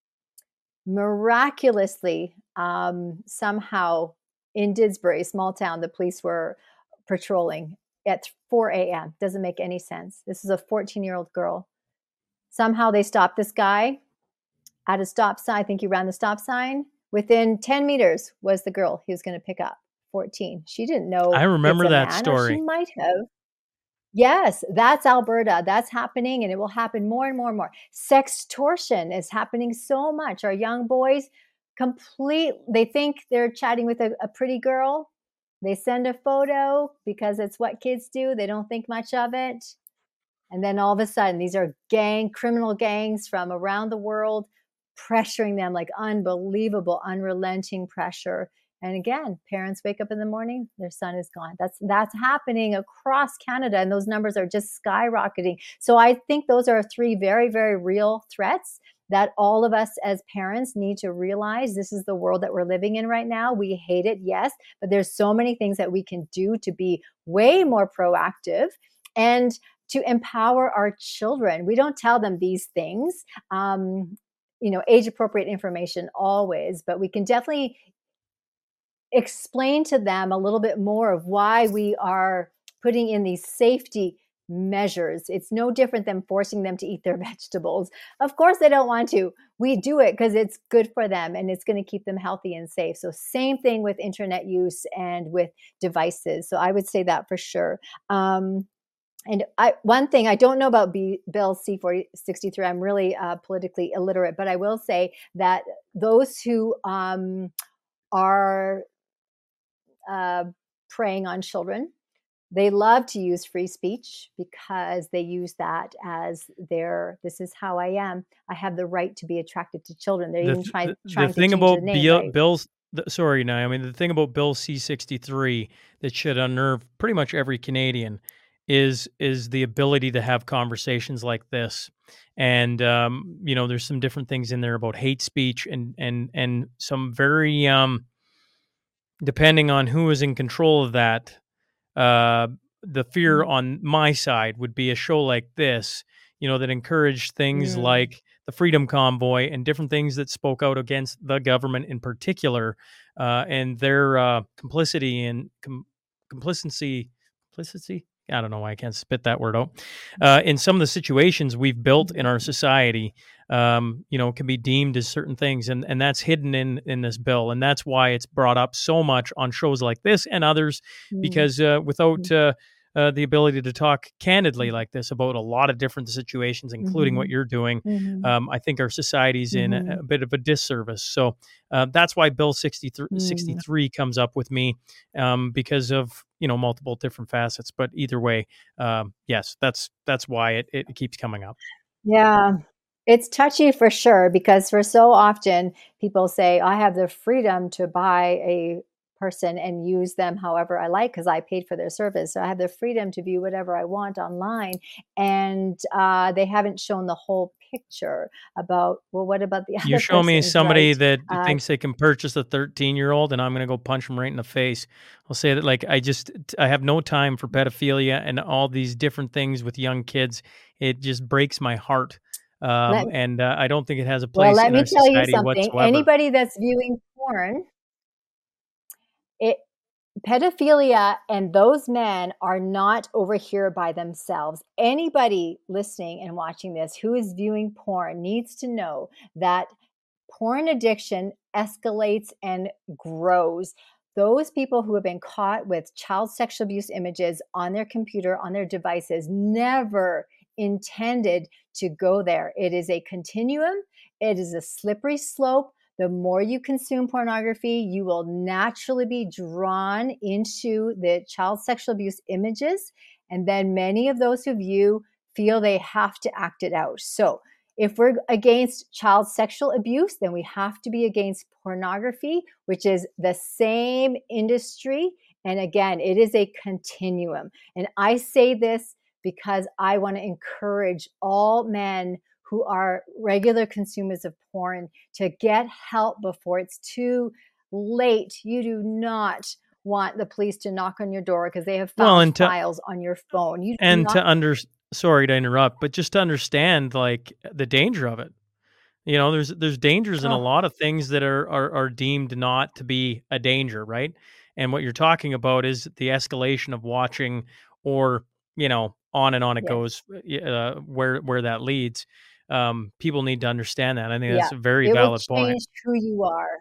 Miraculously, um, somehow. In Didsbury, small town, the police were patrolling at four a.m. Doesn't make any sense. This is a fourteen-year-old girl. Somehow they stopped this guy at a stop sign. I think he ran the stop sign. Within ten meters was the girl he was going to pick up, fourteen. She didn't know. I remember it's a that man, or story. She might have. Yes, that's Alberta. That's happening, and it will happen more and more and more. Sextortion is happening so much. Our young boys complete, they think they're chatting with a, a pretty girl. They send a photo because it's what kids do. They don't think much of it. And then all of a sudden, these are gang, criminal gangs from around the world pressuring them, like unbelievable, unrelenting pressure. And again, parents wake up in the morning, their son is gone. That's that's happening across Canada, and those numbers are just skyrocketing. So I think those are three very, very real threats that all of us as parents need to realize. This is the world that we're living in right now. We hate it, yes, but there's so many things that we can do to be way more proactive and to empower our children. We don't tell them these things, um, you know, age-appropriate information always, but we can definitely explain to them a little bit more of why we are putting in these safety measures. It's no different than forcing them to eat their vegetables. Of course, they don't want to. We do it because it's good for them and it's going to keep them healthy and safe. So same thing with internet use and with devices. So I would say that for sure. Um, and I, one thing, I don't know about B, Bill C forty sixty-three. I'm really uh, politically illiterate, but I will say that those who um, are uh, preying on children, they love to use free speech because they use that as their, this is how I am. I have the right to be attracted to children. They're The, even th- trying, the, trying the to thing change about the name. Bill, Right? Bill's, the, sorry, now, I mean, the thing about Bill C sixty-three that should unnerve pretty much every Canadian is is the ability to have conversations like this. And, um, you know, there's some different things in there about hate speech and, and, and some very, um, depending on who is in control of that, uh, the fear Mm. on my side would be a show like this, you know, that encouraged things Mm. like the Freedom Convoy and different things that spoke out against the government in particular, uh, and their uh, complicity and com- complicity, complicity. I don't know why I can't spit that word out. Uh, in some of the situations we've built in our society, um, you know, can be deemed as certain things, and and that's hidden in in this bill, and that's why it's brought up so much on shows like this and others, Mm. because uh, without uh, uh, the ability to talk candidly like this about a lot of different situations, including what Mhm. you're doing, Mhm. um, I think our society's in a, Mhm. a bit of a disservice. So uh, that's why Bill sixty-three, Mm. sixty-three comes up with me, um, because of, you know, multiple different facets. But either way, um, yes, that's that's why it, it keeps coming up. Yeah. It's touchy for sure, because for so often people say, I have the freedom to buy a person and use them however I like because I paid for their service. So I have the freedom to view whatever I want online. And uh, they haven't shown the whole picture about, well, what about the You other show me person's somebody right? that Uh, thinks they can purchase a thirteen year old and I'm going to go punch them right in the face. I'll say that, like, I just, I have no time for pedophilia and all these different things with young kids. It just breaks my heart. let, Um, and uh, I don't think it has a well, place let in me our tell you society something. whatsoever. Anybody that's viewing porn, it, pedophilia and those men are not over here by themselves. Anybody listening and watching this who is viewing porn needs to know that porn addiction escalates and grows. Those people who have been caught with child sexual abuse images on their computer, on their devices, never intended to go there. It is a continuum. It is a slippery slope. The more you consume pornography, you will naturally be drawn into the child sexual abuse images. And then many of those who view feel they have to act it out. So if we're against child sexual abuse, then we have to be against pornography, which is the same industry. And again, it is a continuum. And I say this because I want to encourage all men who are regular consumers of porn to get help before it's too late. You do not want the police to knock on your door because they have found Well, and to- files on your phone. You do and not- to under sorry to interrupt, but just to understand like the danger of it. You know, there's there's dangers in a Oh. lot of things that are, are are deemed not to be a danger, right? And what you're talking about is the escalation of watching, or you know, on and on it Yes. goes, uh, where where that leads. Um, people need to understand that. I think Yeah, that's a very it will valid point. change who you are.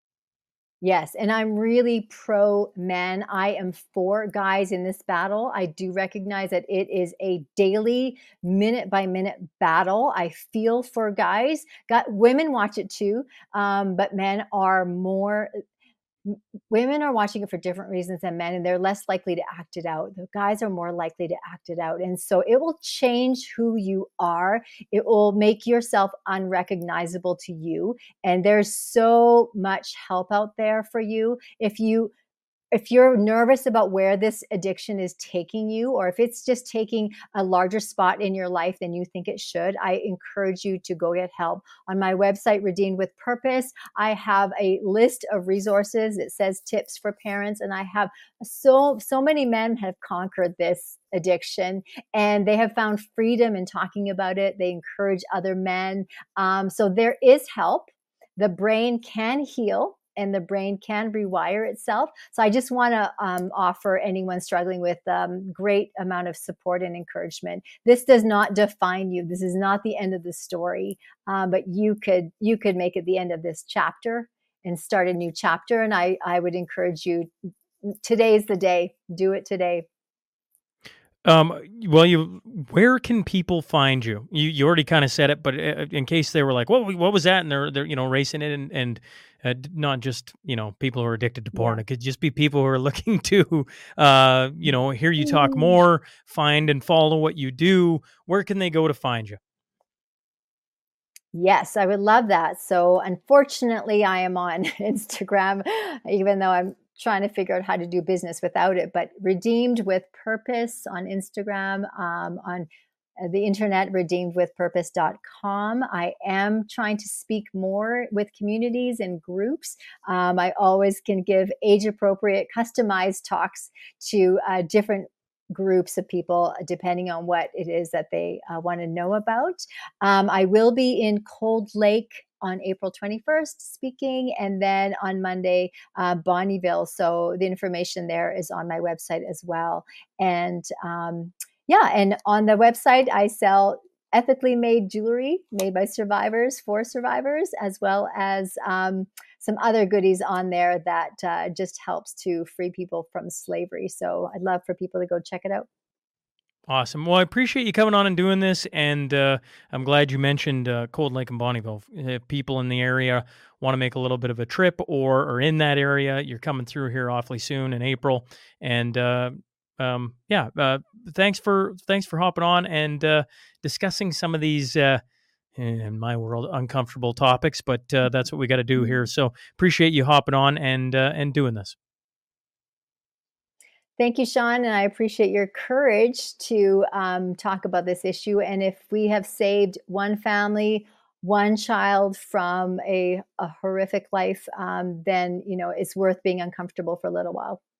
Yes, and I'm really pro men. I am for guys in this battle. I do recognize that it is a daily, minute by minute battle. I feel for guys. Got women watch it too, um, but men are more. m- Women are watching it for different reasons than men, and they're less likely to act it out. The guys are more likely to act it out, and so it will change who you are. It will make yourself unrecognizable to you. And there's so much help out there for you. If you if you're nervous about where this addiction is taking you, or if it's just taking a larger spot in your life than you think it should, I encourage you to go get help. On my website, Redeemed with Purpose, I have a list of resources. It says tips for parents, and I have so so many men have conquered this addiction, and they have found freedom in talking about it. They encourage other men. Um, so there is help. The brain can heal, and the brain can rewire itself. So I just want to um, offer anyone struggling with um, great amount of support and encouragement. This does not define you. This is not the end of the story, um, but you could you could make it the end of this chapter and start a new chapter. And I I would encourage you. Today's the day. Do it today. Um, well, you, where can people find you? You, you already kind of said it, but uh, in case they were like, what, what was that? And they're, they're, you know, racing it, and, and uh, not just, you know, people who are addicted to porn. Yeah. It could just be people who are looking to, uh, you know, hear you talk Mm. more, find and follow what you do. Where can they go to find you? Yes, I would love that. So unfortunately, I am on Instagram, even though I'm trying to figure out how to do business without it. But Redeemed with Purpose on Instagram, um, on uh, the internet, redeemed with purpose dot com. I am trying to speak more with communities and groups. Um, I always can give age appropriate, customized talks to uh, different groups of people, depending on what it is that they uh, want to know about. Um, I will be in Cold Lake on April twenty-first speaking, and then on Monday, uh, Bonnieville. So the information there is on my website as well. And um, yeah, and on the website, I sell ethically made jewelry made by survivors for survivors, as well as um, some other goodies on there that uh, just helps to free people from slavery. So I'd love for people to go check it out. Awesome. Well, I appreciate you coming on and doing this, and uh, I'm glad you mentioned uh, Cold Lake and Bonnieville. If people in the area want to make a little bit of a trip, or are in that area, you're coming through here awfully soon in April, and uh, um, yeah, uh, thanks for thanks for hopping on and uh, discussing some of these, uh, in my world, uncomfortable topics. But uh, that's what we got to do here. So appreciate you hopping on and uh, and doing this. Thank you, Sean, and I appreciate your courage to um, talk about this issue. And if we have saved one family, one child from a, a horrific life, um, then you know it's worth being uncomfortable for a little while.